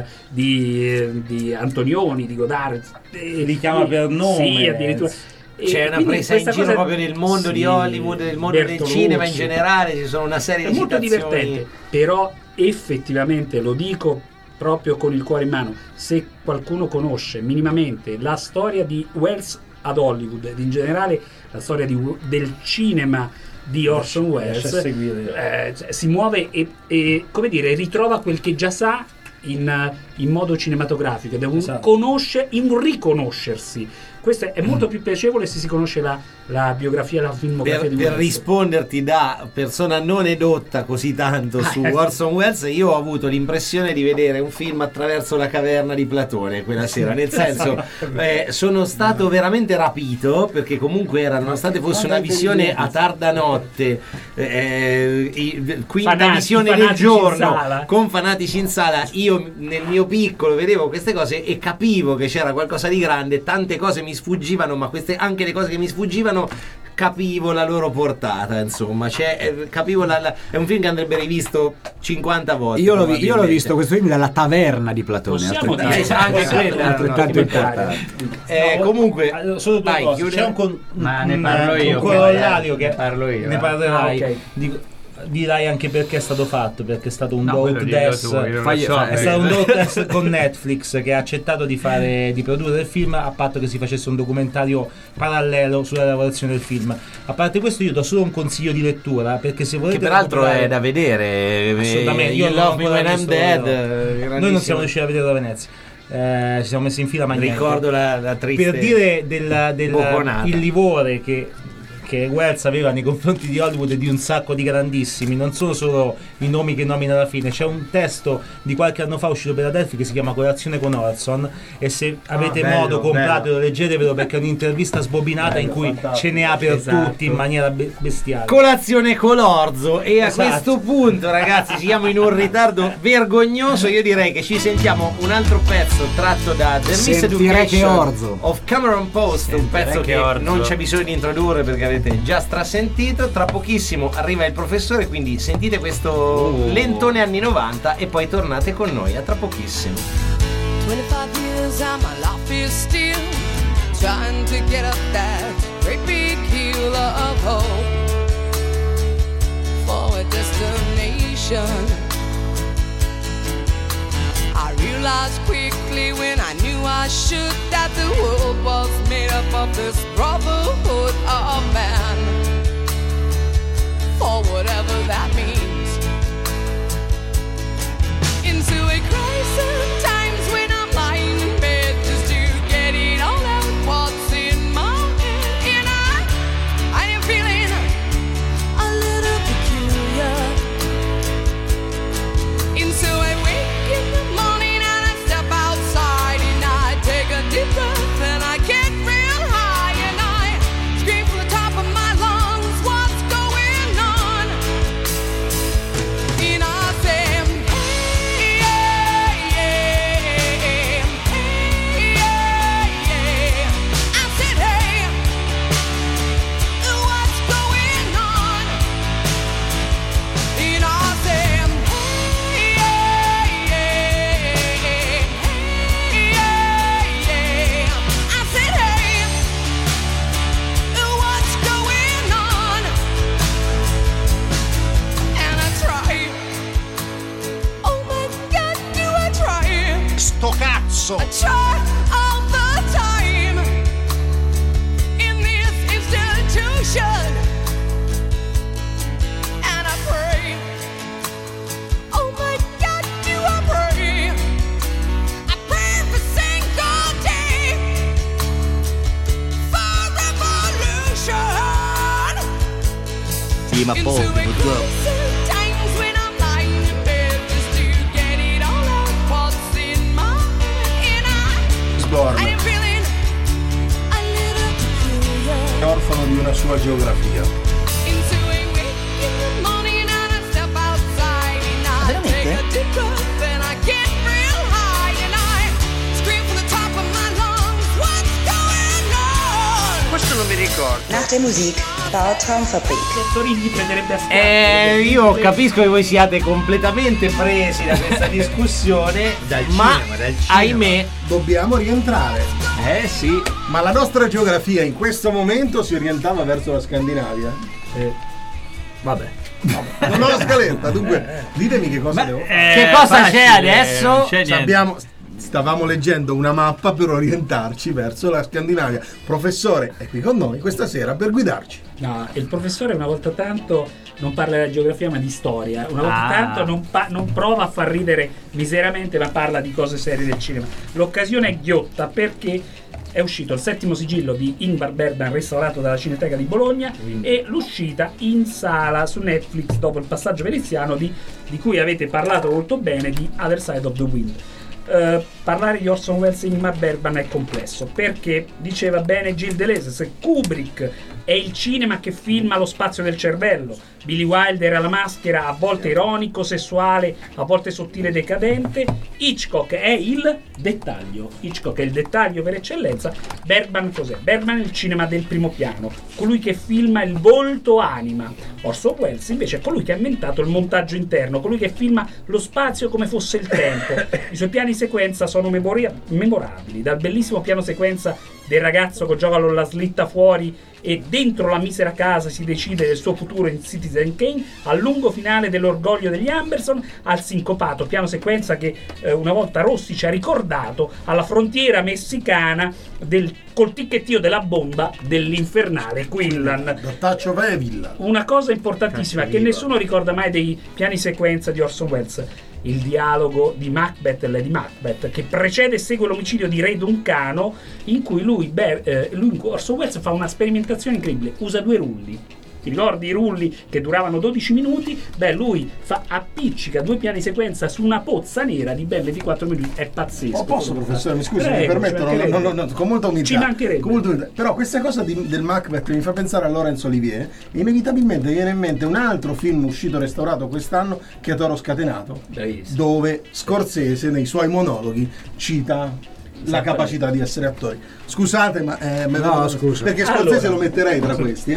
S9: di Antonioni, di Godard,
S7: li chiama per nome.
S9: Sì, addirittura.
S6: C'è una presa in giro proprio nel mondo di Hollywood, nel mondo del cinema in generale, ci sono una serie di
S9: molto
S6: citazioni.
S9: Divertente, però effettivamente, lo dico proprio con il cuore in mano, se qualcuno conosce minimamente la storia di Welles ad Hollywood ed in generale la storia del cinema di Orson Welles, si muove e come dire, ritrova quel che già sa in modo cinematografico, ed è un riconoscersi. Questo è molto più piacevole se si conosce la biografia, la filmografia di Welles.
S6: Per risponderti da persona non edotta così tanto su Orson Welles, io ho avuto l'impressione di vedere un film attraverso la caverna di Platone quella sera, nel senso sono stato veramente rapito, perché comunque era, nonostante fosse una visione a tarda notte, quinta visione del giorno con fanatici in sala, io nel mio piccolo vedevo queste cose e capivo che c'era qualcosa di grande, tante cose mi sfuggivano, ma anche le cose che mi sfuggivano capivo la loro portata, insomma, capivo è un film che andrebbe rivisto 50 volte.
S3: Io l'ho visto questo film dalla taverna di Platone,
S6: anche quello
S3: altrettanto importante.
S6: Comunque
S7: solo due cose. C'è
S4: ma ne parlo io,
S7: un corollario che
S4: parlo io,
S7: ne parlerai. Dirai anche perché è stato fatto, perché è stato un dog test con Netflix, che ha accettato di produrre il film a patto che si facesse un documentario parallelo sulla lavorazione del film. A parte questo, io do solo un consiglio di lettura, perché se volete,
S6: che peraltro è da vedere,
S7: assolutamente. Io
S6: Love Me When I'm Dead,
S7: noi non siamo riusciti a vederlo a Venezia. Ci siamo messi in fila, ma
S6: ricordo la triste,
S7: per dire il livore che Welles aveva nei confronti di Hollywood e di un sacco di grandissimi, non sono solo i nomi che nomina alla fine. C'è un testo di qualche anno fa uscito per Adelphi che si chiama Colazione con Orson, e se avete modo compratelo, leggetevelo, perché è un'intervista sbobinata in cui ce ne ha per tutti in maniera bestiale.
S6: Colazione con Orzo. E a questo punto, ragazzi, siamo in un ritardo vergognoso. Io direi che ci sentiamo un altro pezzo tratto da The Miseducation of Cameron Post, un pezzo che non c'è bisogno di introdurre perché avete già strasentito. Tra pochissimo arriva il professore, quindi sentite questo lentone anni 90 e poi tornate con noi. A tra pochissimo.
S17: 25 years and my life is still trying to get up that great big hill of hope for a destination. I realized quickly when I knew I should that the world was made up of this brotherhood of man.
S16: cazzo.
S17: I try all the time in this institution, and I pray. Oh my God, do I pray? I pray every single day for revolution.
S6: Sì, ma poco, purtroppo.
S17: Times when I'm lying in bed just to get it all out what's in my head,
S10: Sborn
S17: I'm feeling a little peculiar.
S10: è orfano di una sua geografia.
S17: Into a wake in the morning and I step outside and I take a deep breath and I get real high and I scream from the top of my lungs, what's going on?
S16: Questo non mi ricordo.
S11: Nach der Musik Bautraumfabrik.
S9: Torigli prenderebbe a schiaffi.
S6: Io capisco che voi siate completamente presi da questa discussione, ma ahimè
S10: dobbiamo rientrare.
S6: Sì.
S10: Ma la nostra geografia in questo momento si orientava verso la Scandinavia.
S3: Vabbè.
S10: Non ho la scaletta, dunque ditemi che cosa devo fare.
S6: Che cosa c'è adesso?
S10: Stavamo leggendo una mappa per orientarci verso la Scandinavia. Professore è qui con noi questa sera per guidarci.
S9: No, il professore una volta tanto non parla di geografia ma di storia. Una volta tanto non prova a far ridere miseramente ma parla di cose serie del cinema. L'occasione è ghiotta perché è uscito il 7° sigillo di Ingmar Bergman restaurato dalla Cineteca di Bologna e l'uscita in sala su Netflix dopo il passaggio veneziano di cui avete parlato molto bene, di Other Side of the Wind. Parlare di Orson Welles e Ingmar Bergman è complesso perché diceva bene Gilles Deleuze, se Kubrick è il cinema che filma lo spazio del cervello, Billy Wilder è la maschera a volte ironico, sessuale, a volte sottile e decadente, Hitchcock è il dettaglio. Hitchcock è il dettaglio per eccellenza. Bergman cos'è? Bergman è il cinema del primo piano, colui che filma il volto anima. Orson Welles invece è colui che ha inventato il montaggio interno, colui che filma lo spazio come fosse il tempo. I suoi piani sequenza sono memorabili, dal bellissimo piano sequenza del ragazzo che gioca con la slitta fuori e dentro la misera casa si decide del suo futuro in Citizen Kane, al lungo finale dell'Orgoglio degli Amberson, al sincopato piano sequenza che una volta Rossi ci ha ricordato alla frontiera messicana col ticchettio della bomba dell'infernale Quinlan. Una cosa importantissima che nessuno ricorda mai dei piani sequenza di Orson Welles: il dialogo di Macbeth e Lady Macbeth, che precede e segue l'omicidio di Re Duncano, in cui Orson Welles fa una sperimentazione incredibile, usa 2 rulli. Ti ricordi i rulli che duravano 12 minuti? Lui appiccica 2 piani sequenza su una pozza nera di ben 24 minuti. È pazzesco.
S10: Posso, professore? Mi scusi, mi permetto? No, con molta umiltà.
S9: Ci mancherebbe.
S10: Con molta umiltà. Però questa cosa del Macbeth mi fa pensare a Laurence Olivier e inevitabilmente viene in mente un altro film uscito restaurato quest'anno che è Toro Scatenato, dove Scorsese nei suoi monologhi cita la capacità di essere attori. Scusate, ma
S3: scusa.
S10: perché Scorsese lo metterei tra questi,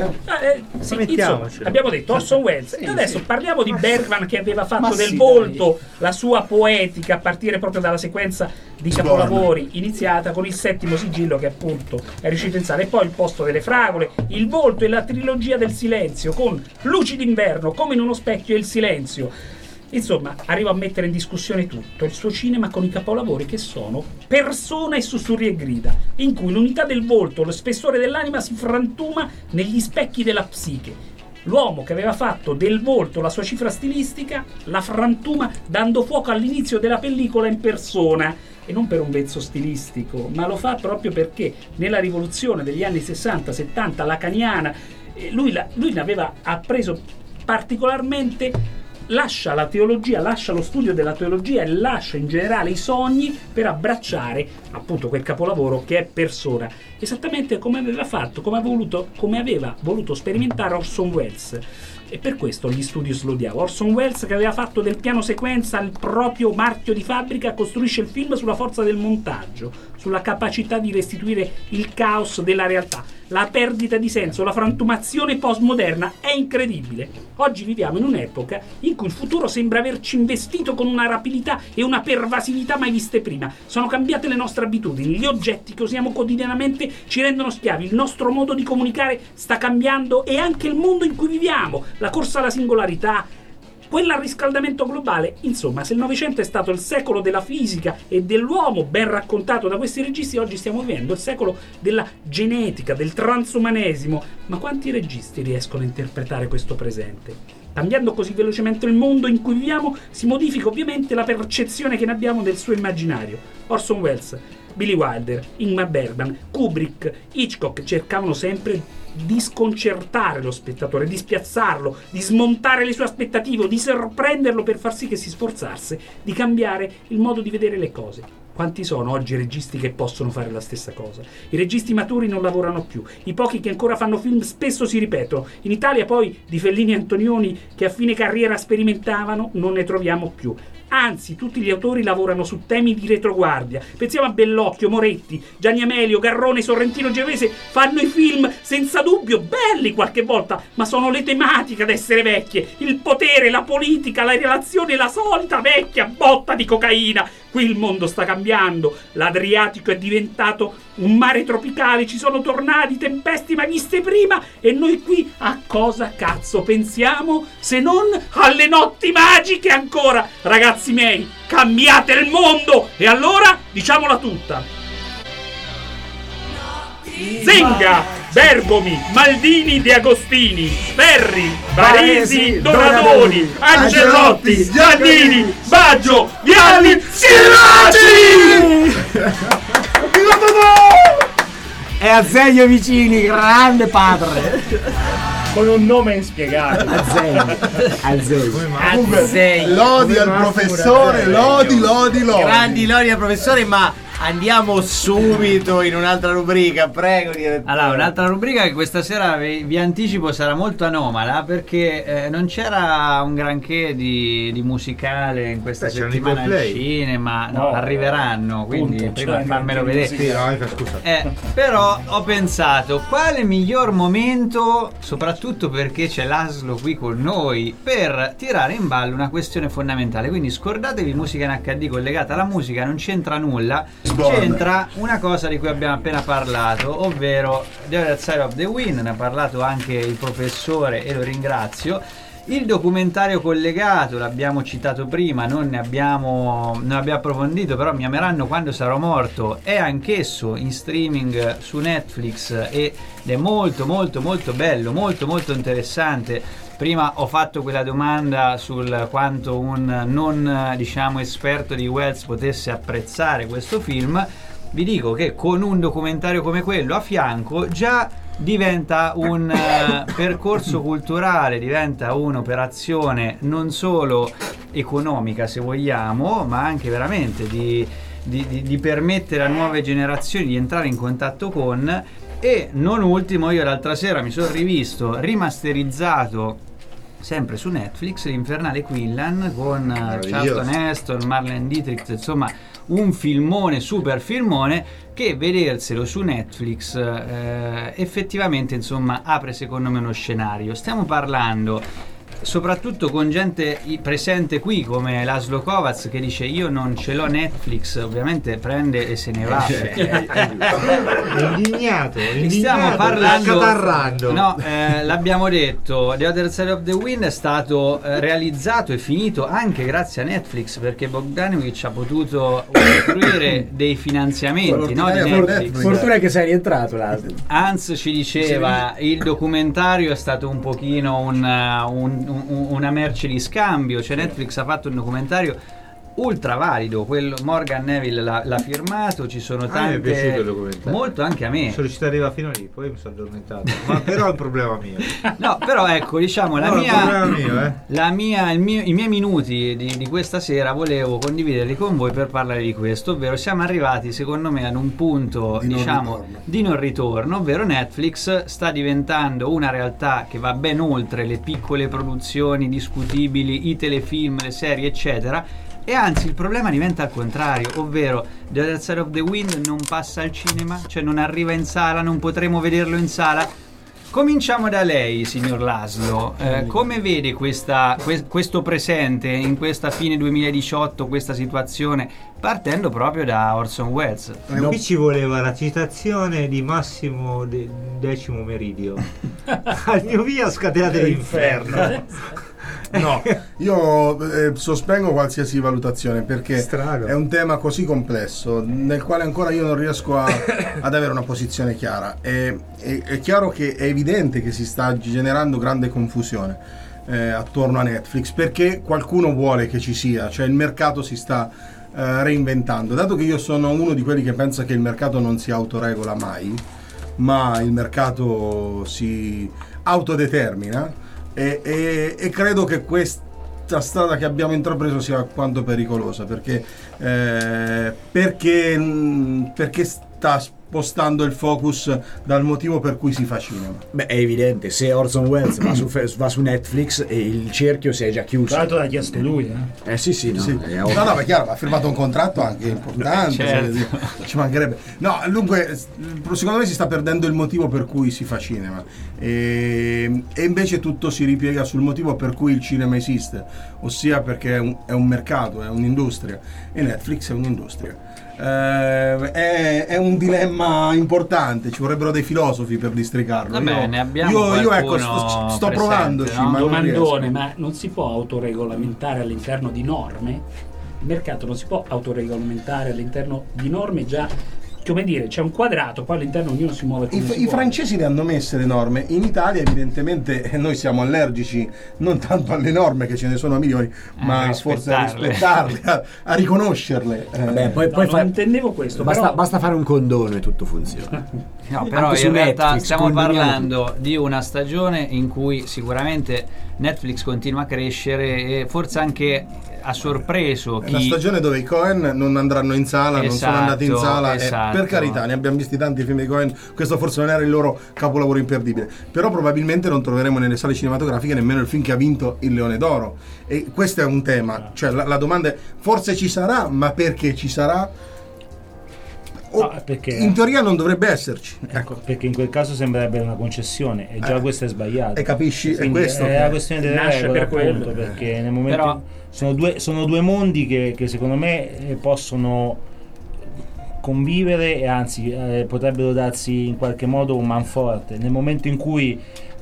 S9: insomma, abbiamo detto Orson Welles e adesso parliamo di Bergman, che aveva fatto del volto la sua poetica a partire proprio dalla sequenza di capolavori iniziata con il 7° sigillo, che appunto è riuscito in sala, e poi Il posto delle fragole, Il volto e la trilogia del silenzio con Luci d'inverno, Come in uno specchio e Il silenzio. Insomma, arriva a mettere in discussione tutto il suo cinema con i capolavori che sono Persona e Sussurri e grida, in cui l'unità del volto, lo spessore dell'anima si frantuma negli specchi della psiche. L'uomo che aveva fatto del volto la sua cifra stilistica la frantuma dando fuoco all'inizio della pellicola in persona, e non per un vezzo stilistico, ma lo fa proprio perché nella rivoluzione degli anni 60-70 lacaniana lui ne aveva appreso particolarmente. Lascia la teologia, lascia lo studio della teologia e lascia in generale i sogni per abbracciare appunto quel capolavoro che è Persona, esattamente come aveva fatto, come aveva voluto sperimentare Orson Welles. E per questo gli studios lo odiava. Orson Welles, che aveva fatto del piano sequenza il proprio marchio di fabbrica, costruisce il film sulla forza del montaggio, sulla capacità di restituire il caos della realtà, la perdita di senso, la frantumazione postmoderna. È incredibile. Oggi viviamo in un'epoca in cui il futuro sembra averci investito con una rapidità e una pervasività mai viste prima. Sono cambiate le nostre abitudini, gli oggetti che usiamo quotidianamente ci rendono schiavi, il nostro modo di comunicare sta cambiando e anche il mondo in cui viviamo. La corsa alla singolarità quella al riscaldamento globale. Insomma, se il Novecento è stato il secolo della fisica e dell'uomo, ben raccontato da questi registi, oggi stiamo vivendo il secolo della genetica, del transumanesimo. Ma quanti registi riescono a interpretare questo presente? Cambiando così velocemente il mondo in cui viviamo, si modifica ovviamente la percezione che ne abbiamo del suo immaginario. Orson Welles, Billy Wilder, Ingmar Bergman, Kubrick, Hitchcock cercavano sempre di sconcertare lo spettatore, di spiazzarlo, di smontare le sue aspettative, di sorprenderlo per far sì che si sforzasse di cambiare il modo di vedere le cose. Quanti sono oggi i registi che possono fare la stessa cosa? I registi maturi non lavorano più, i pochi che ancora fanno film spesso si ripetono. In Italia poi di Fellini e Antonioni che a fine carriera sperimentavano non ne troviamo più. Anzi, tutti gli autori lavorano su temi di retroguardia. Pensiamo a Bellocchio, Moretti, Gianni Amelio, Garrone, Sorrentino Gevese. Fanno i film senza dubbio belli qualche volta, ma sono le tematiche ad essere vecchie. Il potere, la politica, la relazione, la solita vecchia botta di cocaina. Qui il mondo sta cambiando, l'Adriatico è diventato un mare tropicale, ci sono tornadi, tempeste mai viste prima, e noi qui a cosa cazzo pensiamo se non alle notti magiche ancora? Ragazzi miei, cambiate il mondo! E allora diciamola tutta. Zenga, Bergomi, Maldini, De Agostini, Ferri, Baresi, Donadoni, Angelotti, Giannini, Baggio, Vialli, Siraci!
S3: E Azeglio Vicini, grande padre.
S7: Con un nome inspiegabile.
S3: Azeglio.
S10: Lodi al professore, lodi.
S6: Grandi lodi al professore, ma andiamo subito in un'altra rubrica, prego.
S4: Allora, un'altra rubrica che questa sera vi anticipo sarà molto anomala, perché non c'era un granché di musicale in questa settimana al cinema. No, arriveranno, quindi prima farmelo vedere.
S5: Sì, scusa.
S4: Però ho pensato, quale miglior momento, soprattutto perché c'è Laszlo qui con noi, per tirare in ballo una questione fondamentale. Quindi scordatevi musica in HD collegata alla musica, non c'entra nulla. C'entra una cosa di cui abbiamo appena parlato, ovvero The Other Side of the Wind. Ne ha parlato anche il professore e lo ringrazio. Il documentario collegato l'abbiamo citato prima, non abbiamo approfondito, però Mi ameranno quando sarò morto è anch'esso in streaming su Netflix ed è molto bello, molto interessante. Prima ho fatto quella domanda sul quanto un non esperto di Welles potesse apprezzare questo film. Vi dico che con un documentario come quello a fianco già diventa un percorso culturale, diventa un'operazione non solo economica, se vogliamo, ma anche veramente di permettere a nuove generazioni di entrare in contatto con. E non ultimo, io l'altra sera mi sono rivisto rimasterizzato sempre su Netflix l'Infernale Quinlan con Charlton Heston, Marlene Dietrich, insomma un filmone, super filmone, che vederselo su Netflix effettivamente insomma apre secondo me uno scenario. Stiamo parlando soprattutto con gente presente qui come Laszlo Kovacs che dice io non ce l'ho Netflix, ovviamente prende e se ne va.
S5: Indignato,
S4: stiamo parlando,
S5: catarrando.
S4: No, l'abbiamo detto, The Other Side of the Wind è stato realizzato e finito anche grazie a Netflix, perché Bogdanovich ha potuto usufruire dei finanziamenti, no, di Netflix.
S3: Fortuna che sei rientrato, Laszlo.
S4: Hans ci diceva il documentario è stato un pochino una merce di scambio, cioè Netflix ha fatto un documentario ultra valido, quello Morgan Neville l'ha firmato, ci sono tante.
S5: Mi è piaciuto il documentario.
S4: Molto anche a me.
S5: Sono riuscito ad arrivare fino lì, poi mi sono addormentato. Ma però è un problema mio.
S4: No, però ecco, diciamo i miei minuti di questa sera volevo condividerli con voi per parlare di questo, ovvero siamo arrivati secondo me ad un punto di non ritorno, ovvero Netflix sta diventando una realtà che va ben oltre le piccole produzioni discutibili, i telefilm, le serie eccetera. E anzi il problema diventa al contrario, ovvero The Other Side of the Wind non passa al cinema, cioè non arriva in sala, non potremo vederlo in sala. Cominciamo da lei, signor Laszlo, come vede questo presente in questa fine 2018, questa situazione, partendo proprio da Orson Welles?
S5: Qui ci voleva la citazione di Massimo Decimo Meridio. Al mio via scatenate l'inferno.
S10: No, io sospengo qualsiasi valutazione perché
S5: Strano.
S10: è un tema così complesso nel quale ancora io non riesco ad avere una posizione chiara. È chiaro che è evidente che si sta generando grande confusione attorno a Netflix perché qualcuno vuole che ci sia, cioè il mercato si sta reinventando. Dato che io sono uno di quelli che pensa che il mercato non si autoregola mai, ma il mercato si autodetermina, e credo che questa strada che abbiamo intrapreso sia alquanto pericolosa perché sta spostando il focus dal motivo per cui si fa cinema.
S3: Beh, è evidente, se Orson Welles va su Netflix e il cerchio si è già chiuso.
S7: Tra l'altro l'ha chiesto lui,
S10: Sì. No, è chiaro, ha firmato un contratto anche importante,
S3: certo.
S10: Ci mancherebbe. No, dunque, secondo me si sta perdendo il motivo per cui si fa cinema e invece tutto si ripiega sul motivo per cui il cinema esiste, ossia perché è un mercato, è un'industria, e Netflix è un'industria. È un dilemma importante, ci vorrebbero dei filosofi per districarlo.
S4: Vabbè, ne abbiamo
S10: io ecco, sto
S4: presente,
S10: provandoci,
S4: no?
S10: ma non
S9: Domandone,
S10: riesco.
S9: ma non si può autoregolamentare all'interno di norme? Il mercato non si può autoregolamentare all'interno di norme già, come dire, c'è un quadrato, poi all'interno ognuno si muove come si
S10: I
S9: vuole.
S10: francesi le hanno messe le norme, in Italia evidentemente noi siamo allergici non tanto alle norme, che ce ne sono milioni, ma forse a rispettarle, a riconoscerle.
S3: Vabbè, poi
S9: non intendevo questo,
S3: basta fare un condono e tutto funziona.
S4: No, però
S3: Anche
S4: in
S3: su
S4: realtà
S3: Netflix,
S4: stiamo
S3: condoniamo
S4: parlando di una stagione in cui sicuramente Netflix continua a crescere e forse anche ha sorpreso
S10: È
S4: chi...
S10: una stagione dove i Coen non andranno in sala, non sono andati in sala,
S4: esatto.
S10: Per carità, ne abbiamo visti tanti film di Coen, questo forse non era il loro capolavoro imperdibile, però probabilmente non troveremo nelle sale cinematografiche nemmeno il film che ha vinto il Leone d'Oro, e questo è un tema, cioè la domanda è: forse ci sarà, ma perché ci sarà?
S7: Perché
S10: in teoria non dovrebbe esserci,
S7: ecco, perché in quel caso sembrerebbe una concessione e già questo è sbagliato,
S10: e capisci?
S7: Quindi
S10: è questo
S7: è la questione delle
S9: nasce
S7: regole,
S9: per quello.
S7: appunto, perché nel momento sono due mondi che secondo me possono convivere e anzi potrebbero darsi in qualche modo un manforte nel momento in cui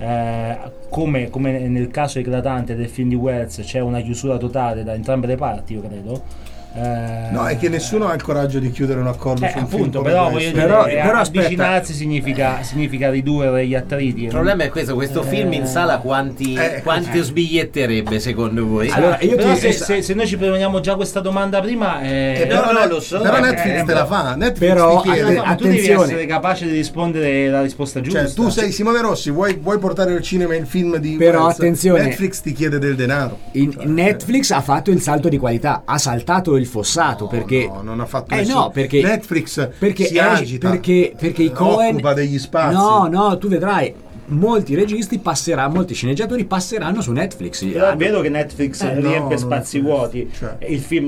S7: come nel caso eclatante del film di Welles c'è una chiusura totale da entrambe le parti, io credo.
S10: No, è che nessuno ha il coraggio di chiudere un accordo su un
S7: appunto,
S10: film
S7: però
S10: come
S7: voglio
S10: questo.
S7: dire, avvicinarsi significa ridurre gli attriti.
S6: Il problema è questo film in sala quanti sbiglietterebbe secondo voi?
S7: Allora, però se noi ci proponiamo già questa domanda prima
S6: no, lo so,
S10: però Netflix te la fa, Netflix
S3: però
S10: ti chiede,
S7: tu devi essere capace di rispondere la risposta giusta.
S10: Cioè, tu sei Simone Rossi, vuoi portare al cinema il film di
S3: Però
S10: Welles,
S3: attenzione,
S10: Netflix ti chiede del denaro.
S3: Netflix ha fatto il salto di qualità, ha saltato il fossato, perché
S10: no, non ha fatto
S3: no, perché
S10: Netflix
S3: si agita, perché i Coen
S10: occupa degli spazi.
S3: No, tu vedrai molti registi molti sceneggiatori passeranno su Netflix.
S7: Però è vero che Netflix riempie spazi vuoti.
S10: Cioè.
S7: Il film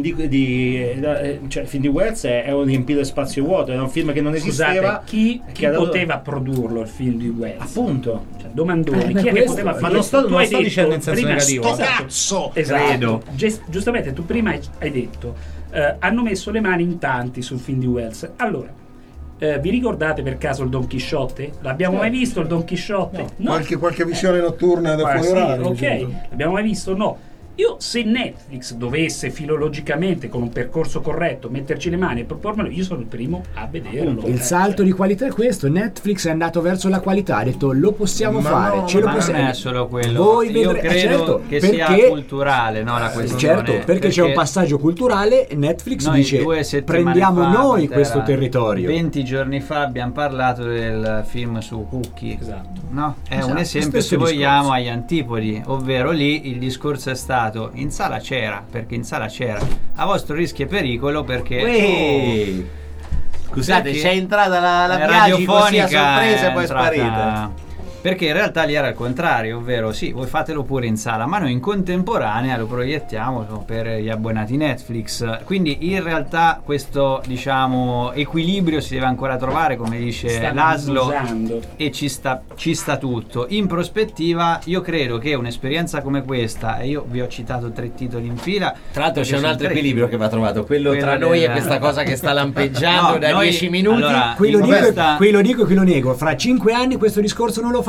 S7: il film di Welles è un riempire spazio vuoto, è un film che non esisteva.
S9: Scusate, chi poteva produrlo il film di Welles?
S7: Appunto,
S9: domandoni, chi è che poteva fare?
S7: Ma non sto dicendo in senso negativo.
S9: Cazzo! Esatto. Giustamente tu prima hai detto hanno messo le mani in tanti sul film di Welles. Allora, vi ricordate per caso il Don Chisciotte? L'abbiamo mai visto il Don Chisciotte? No.
S10: Qualche visione notturna da fuori orario.
S9: Ok, l'abbiamo mai visto? No. Io, se Netflix dovesse filologicamente, con un percorso corretto, metterci le mani e propormelo, io sono il primo a vederlo.
S3: Il salto di qualità è questo. Netflix è andato verso la qualità, ha detto lo possiamo fare,
S4: non è solo quello.
S3: Voi
S4: io credo
S3: certo,
S4: che
S3: perché,
S4: sia culturale, no, la questione.
S3: Certo, perché c'è un passaggio culturale. Netflix dice prendiamo noi questo territorio.
S4: 20 giorni fa abbiamo parlato del film su Cookie.
S9: Esatto.
S4: No? È un esempio, se vogliamo, agli antipodi, ovvero lì il discorso è stato: in sala c'era, perché in sala c'era, a vostro rischio e pericolo, perché
S6: scusate,
S4: perché
S6: c'è entrata la Biagi così a sorpresa e poi è sparita.
S4: Perché in realtà lì era il contrario, ovvero sì, voi fatelo pure in sala, ma noi in contemporanea lo proiettiamo per gli abbonati Netflix. Quindi in realtà questo, diciamo, equilibrio si deve ancora trovare, come dice Laszlo, e ci sta tutto. In prospettiva io credo che un'esperienza come questa, e io vi ho citato 3 titoli in fila,
S6: tra l'altro c'è un altro equilibrio che va trovato, quello tra noi e questa cosa che sta lampeggiando da 10 minuti.
S3: Allora, qui lo dico e qui lo nego. Fra 5 anni questo discorso non lo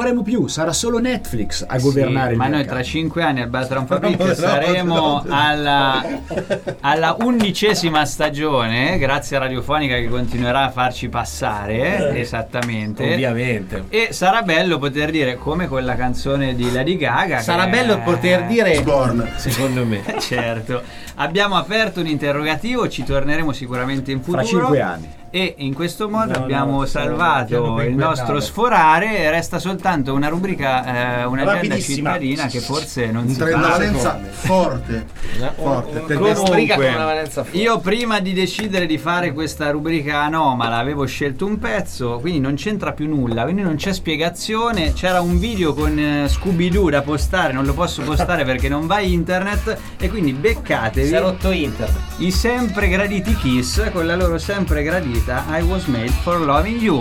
S3: faremo più, sarà solo Netflix a governare il
S4: ma noi
S3: mercato.
S4: tra 5 anni al Bertrand Fabric saremo alla 11ª stagione, grazie a Radiofonica che continuerà a farci passare, esattamente.
S6: Ovviamente.
S4: E sarà bello poter dire, come quella canzone di Lady Gaga,
S6: Sarà bello poter dire
S10: Sborn,
S6: secondo me.
S4: certo. Abbiamo aperto un interrogativo, ci torneremo sicuramente in futuro.
S3: Fra 5 anni.
S4: E in questo modo abbiamo salvato il nostro sforare e resta soltanto una rubrica, un'agenda
S7: Rapidissima.
S4: cittadina che forse non si
S10: Trenta
S4: fa.
S10: valenza forte.
S4: Comunque, io prima di decidere di fare questa rubrica anomala avevo scelto un pezzo, quindi non c'entra più nulla, quindi non c'è spiegazione. C'era un video con Scooby-Doo da postare, non lo posso postare perché non va internet, e quindi beccatevi.
S6: Si è rotto internet.
S4: I sempre graditi Kiss con la loro sempre gradita I Was Made for Loving You.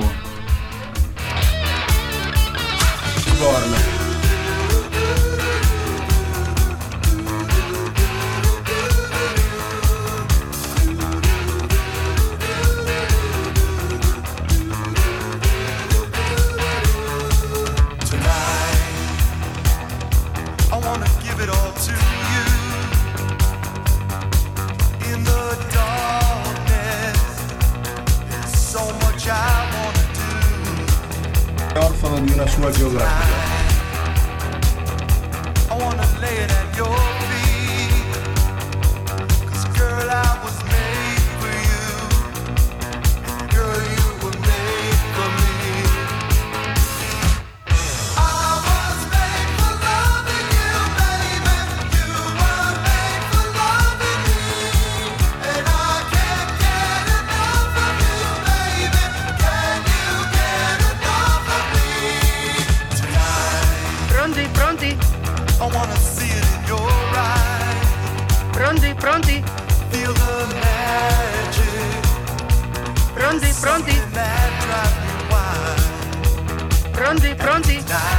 S18: I wanna give it all to you. In the darkness, there's so much I wanna do.
S10: Orfano di una sua geografia.
S18: I wanna lay it at your feet. 'Cause girl, I was made for you. Girl, you were made for me. I was made for loving you, baby. You were made for loving me. And I can't get enough of you, baby. Can you get enough of me tonight?
S17: Pronti, pronti?
S18: I wanna see it in your eyes.
S17: Pronti, pronti?
S18: Feel the magic.
S17: Pronti, pronti?
S18: Something that drives me wild.
S17: Pronti, pronti?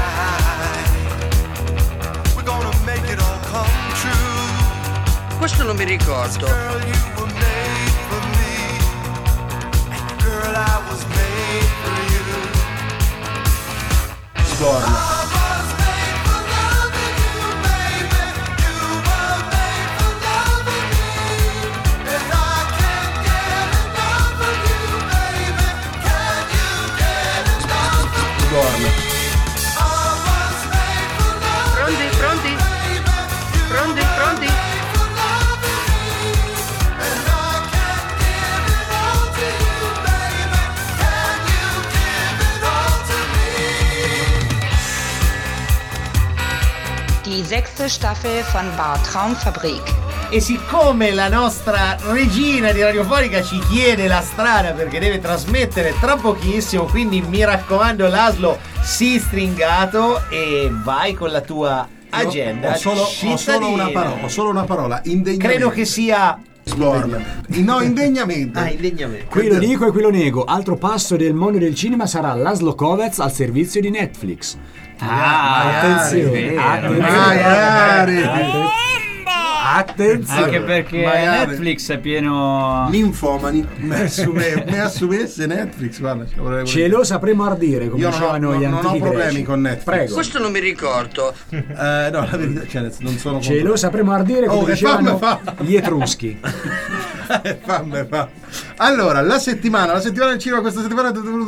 S18: Tonight, we're gonna make it all come true.
S17: Questo non mi ricordo.
S18: Girl, you were made for me. And girl, I was made for you.
S10: Sborn.
S18: I was made for loving you, baby. You were made for loving me. And I can't get enough of you, baby. Can you get enough of me?
S10: Sborn.
S18: I was made for loving
S17: Pronti, pronti?
S18: you, baby. You
S17: Pronti, pronti?
S18: for loving me. And I can't give it all to you, baby. Can you give it all to me?
S11: Die 6. Staffel von Traumfabrik.
S6: E siccome la nostra regina di Radiofonica ci chiede la strada perché deve trasmettere tra pochissimo, quindi mi raccomando Laszlo, sii stringato e vai con la tua agenda.
S10: Ho solo una parola. Indegnamento.
S6: Credo che sia
S10: Sborn. No, indegnamento.
S6: indegnamento.
S3: Qui lo dico e qui lo nego. Altro passo del mondo del cinema sarà Laszlo Kovacs al servizio di Netflix. Attenzione. Attenzione.
S4: Anche perché
S10: Magari.
S4: Netflix è pieno
S10: Ninfomani. Me assumesse Netflix, guarda.
S3: Ce lo sapremo ardire, come
S10: Io
S3: dicevano gli
S10: non
S3: antichi
S10: ho problemi
S3: greci.
S10: con Netflix.
S3: Prego.
S17: Questo non mi ricordo.
S10: No, la verità, cioè, non sono
S3: Ce lo sapremo ardire, come dicevano gli Etruschi.
S10: Fammi. Allora, la settimana del cinema questa settimana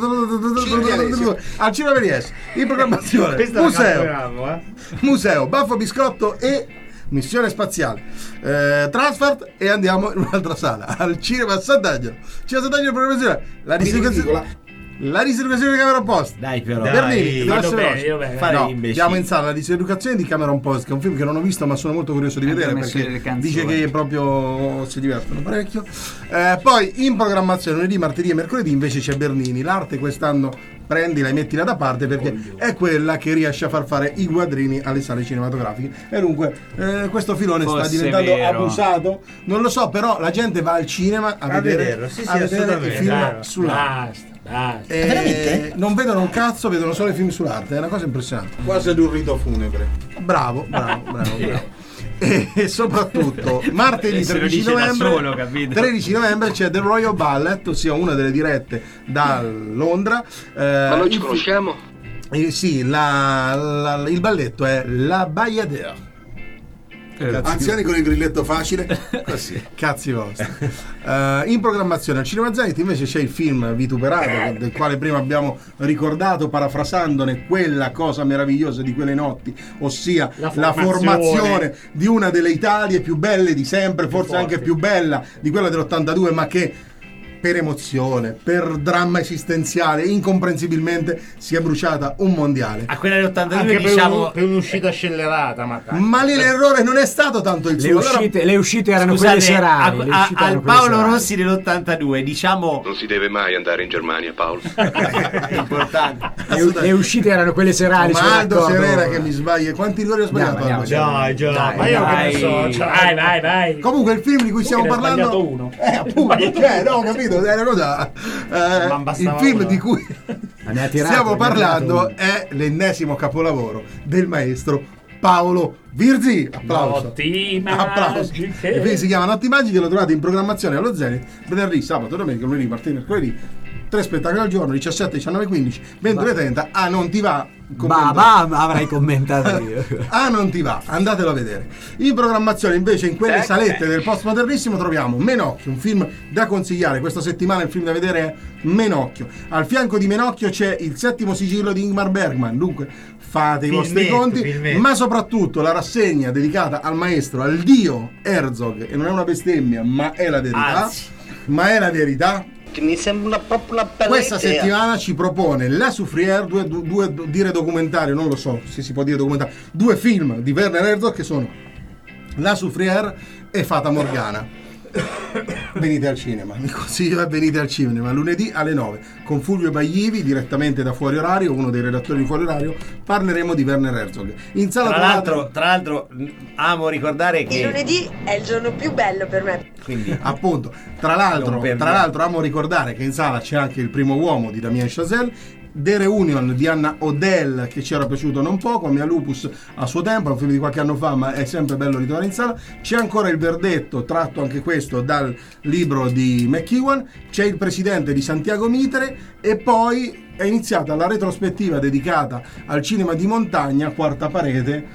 S10: al Cinema Venies in programmazione Museo, Baffo Biscotto e Missione Spaziale, Transfert, e andiamo in un'altra sala al Cinema Sant'Angelo. Cinema Sant'Angelo in programmazione, la diseducazione di Cameron Post.
S6: Dai però.
S10: Bernini,
S9: Vado bene.
S10: no, andiamo in sala la diseducazione di Cameron Post, che è un film che non ho visto ma sono molto curioso di vedere perché dice che proprio si divertono parecchio. Poi in programmazione lunedì, martedì e mercoledì invece c'è Bernini. L'arte quest'anno prendila e mettila da parte perché è quella che riesce a far fare i quadrini alle sale cinematografiche. E dunque questo filone sta diventando abusato, non lo so, però la gente va al cinema a vedere il film sull'arte.
S9: Veramente?
S10: Non vedono un cazzo, vedono solo i film sull'arte, è una cosa impressionante.
S5: Quasi ad un rito funebre.
S10: Bravo. E soprattutto martedì 13 novembre c'è The Royal Ballet, ossia una delle dirette da Londra.
S17: Ma noi ci conosciamo?
S10: Sì, il balletto è La Bayadère.
S5: Anziani con il grilletto facile.
S10: Così, cazzi vostri. In programmazione al Cinema Zenith invece c'è il film Vituperato, del quale prima abbiamo ricordato, parafrasandone quella cosa meravigliosa di quelle notti, ossia la formazione di una delle Italie più belle di sempre, forse anche più bella di quella dell'82, ma che per emozione, per dramma esistenziale, incomprensibilmente si è bruciata un mondiale.
S6: A quella dell'82
S5: Anche
S6: diciamo
S5: per un'uscita scellerata,
S10: ma lì l'errore non è stato tanto il suo.
S3: Le uscite erano
S6: scusate,
S3: quelle serali. le uscite
S6: al
S3: erano quelle
S6: Paolo
S3: serali.
S6: Rossi dell'82 diciamo
S19: Non si deve mai andare in Germania, Paolo.
S6: è importante.
S3: Le uscite erano quelle serali. sono
S10: Ma Aldo
S3: d'accordo.
S10: Serena che mi sbaglia. Quanti rigori ho sbagliato?
S3: Andiamo,
S10: Aldo?
S3: andiamo.
S5: ma io che ne so.
S9: Vai.
S10: Comunque il film di cui stiamo
S9: ne hai
S10: parlando
S9: sbagliato uno.
S10: appunto, no, capito, è una cosa, il film di cui
S3: ne ha tirato,
S10: stiamo
S3: ne ha
S10: parlando
S3: tirato
S10: è l'ennesimo capolavoro del maestro Paolo Virzi. Applauso.
S9: Notti
S10: Applauso.
S9: magiche.
S10: Il film si chiama Notti Magiche, lo trovate in programmazione allo Zenith venerdì, sabato, domenica, lunedì, martedì, mercoledì. 3 spettacoli al giorno, 17, 19, 15, 22:30. Ah, non ti va?
S3: Avrai commentato io.
S10: Ah, non ti va, andatelo a vedere. In programmazione invece in quelle salette del postmodernissimo troviamo Menocchio, un film da consigliare questa settimana. Il film da vedere è Menocchio. Al fianco di Menocchio c'è Il settimo sigillo di Ingmar Bergman, dunque fate i vostri conti, ma soprattutto la rassegna dedicata al maestro, al dio Herzog, e non è una bestemmia, ma è la verità. Ma è la verità.
S20: Mi sembra proprio una bella
S10: Questa
S20: idea.
S10: settimana ci propone La Soufrière, due dire documentario, non lo so se si può dire documentario, 2 film di Werner Herzog che sono La Soufrière e Fata Morgana. Venite al cinema, mi consiglio venite al cinema lunedì alle 9 con Fulvio Baglivi direttamente da Fuori Orario, uno dei redattori di Fuori Orario. Parleremo di Werner Herzog. In sala
S6: tra l'altro amo ricordare che
S21: Il lunedì è il giorno più bello per me.
S6: quindi
S10: appunto, tra l'altro amo ricordare che in sala c'è anche Il primo uomo di Damien Chazelle, The Reunion di Anna Odell che ci era piaciuto non poco, Mia Lupus a suo tempo, è un film di qualche anno fa ma è sempre bello ritornare in sala. C'è ancora Il verdetto, tratto anche questo dal libro di McEwan, c'è Il presidente di Santiago Mitre e poi è iniziata la retrospettiva dedicata al cinema di montagna, Quarta Parete,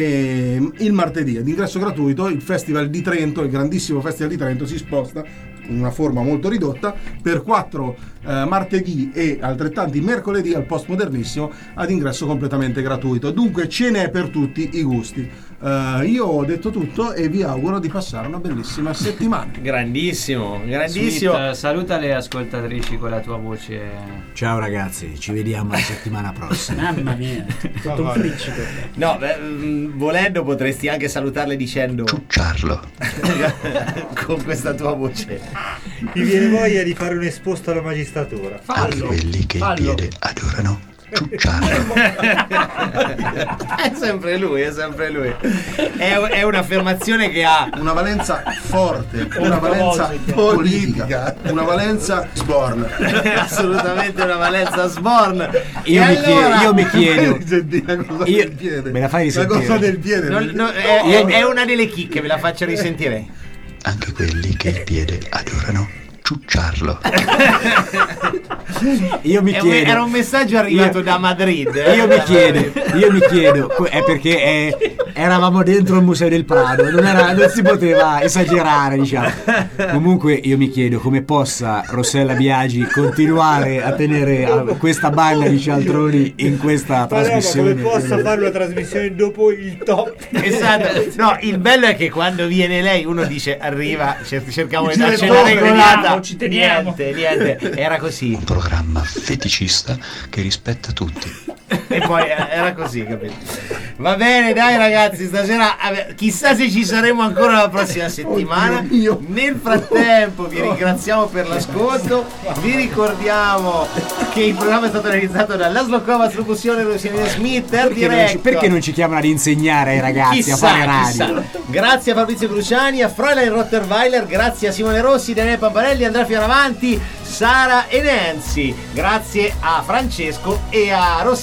S10: il martedì ad ingresso gratuito. Il Festival di Trento, il grandissimo Festival di Trento, si sposta in una forma molto ridotta per 4 martedì e altrettanti mercoledì al postmodernissimo ad ingresso completamente gratuito. Dunque ce n'è per tutti i gusti. Io ho detto tutto e vi auguro di passare una bellissima settimana.
S6: grandissimo
S4: Smith, saluta le ascoltatrici con la tua voce.
S3: Ciao ragazzi, ci vediamo la settimana prossima.
S9: Mamma mia, tutto un friccico.
S6: No, volendo potresti anche salutarle dicendo
S15: Ciucciarlo.
S6: con questa tua voce.
S5: Mi viene voglia di fare un esposto alla magistratura.
S15: A quelli che il piede adorano. Ciucciarlo.
S6: È sempre lui. È un'affermazione che ha
S10: una valenza forte, una valenza politica, una valenza sborn.
S6: Assolutamente una valenza sborn.
S3: Io mi chiedo.
S10: Me
S3: la fai risentire?
S10: La cosa del piede.
S6: È una delle chicche, ve la faccio risentire.
S15: Anche quelli che il piede adorano. Ciucciarlo.
S3: Io mi chiedo.
S6: Era un messaggio arrivato da Madrid.
S3: Io mi chiedo, è perché eravamo dentro il Museo del Prado, non si poteva esagerare, diciamo. Comunque io mi chiedo come possa Rossella Biagi continuare a tenere questa banda di cialtroni in questa trasmissione.
S5: Come possa fare una trasmissione dopo il top?
S6: Esatto. No, il bello è che quando viene lei uno dice arriva, cerchiamo di darci
S5: no,
S6: una regolata.
S9: Ci teniamo.
S6: Niente, era così.
S15: Un programma feticista che rispetta tutti.
S6: E poi era così, capito? Va bene, dai ragazzi, stasera chissà se ci saremo ancora la prossima settimana. Nel frattempo vi ringraziamo per l'ascolto. Vi ricordiamo che il programma è stato realizzato da Laszlo Kovacs, locuzione Luciano Smith,
S3: perché non ci chiamano ad insegnare ai ragazzi a fare radio?
S6: Grazie a Fabrizio Cruciani, a Fräulein Rotterweiler, grazie a Simone Rossi, Daniele Pamparelli, Andrea Fioravanti, Sara e Nancy. Grazie a Francesco e a Rossi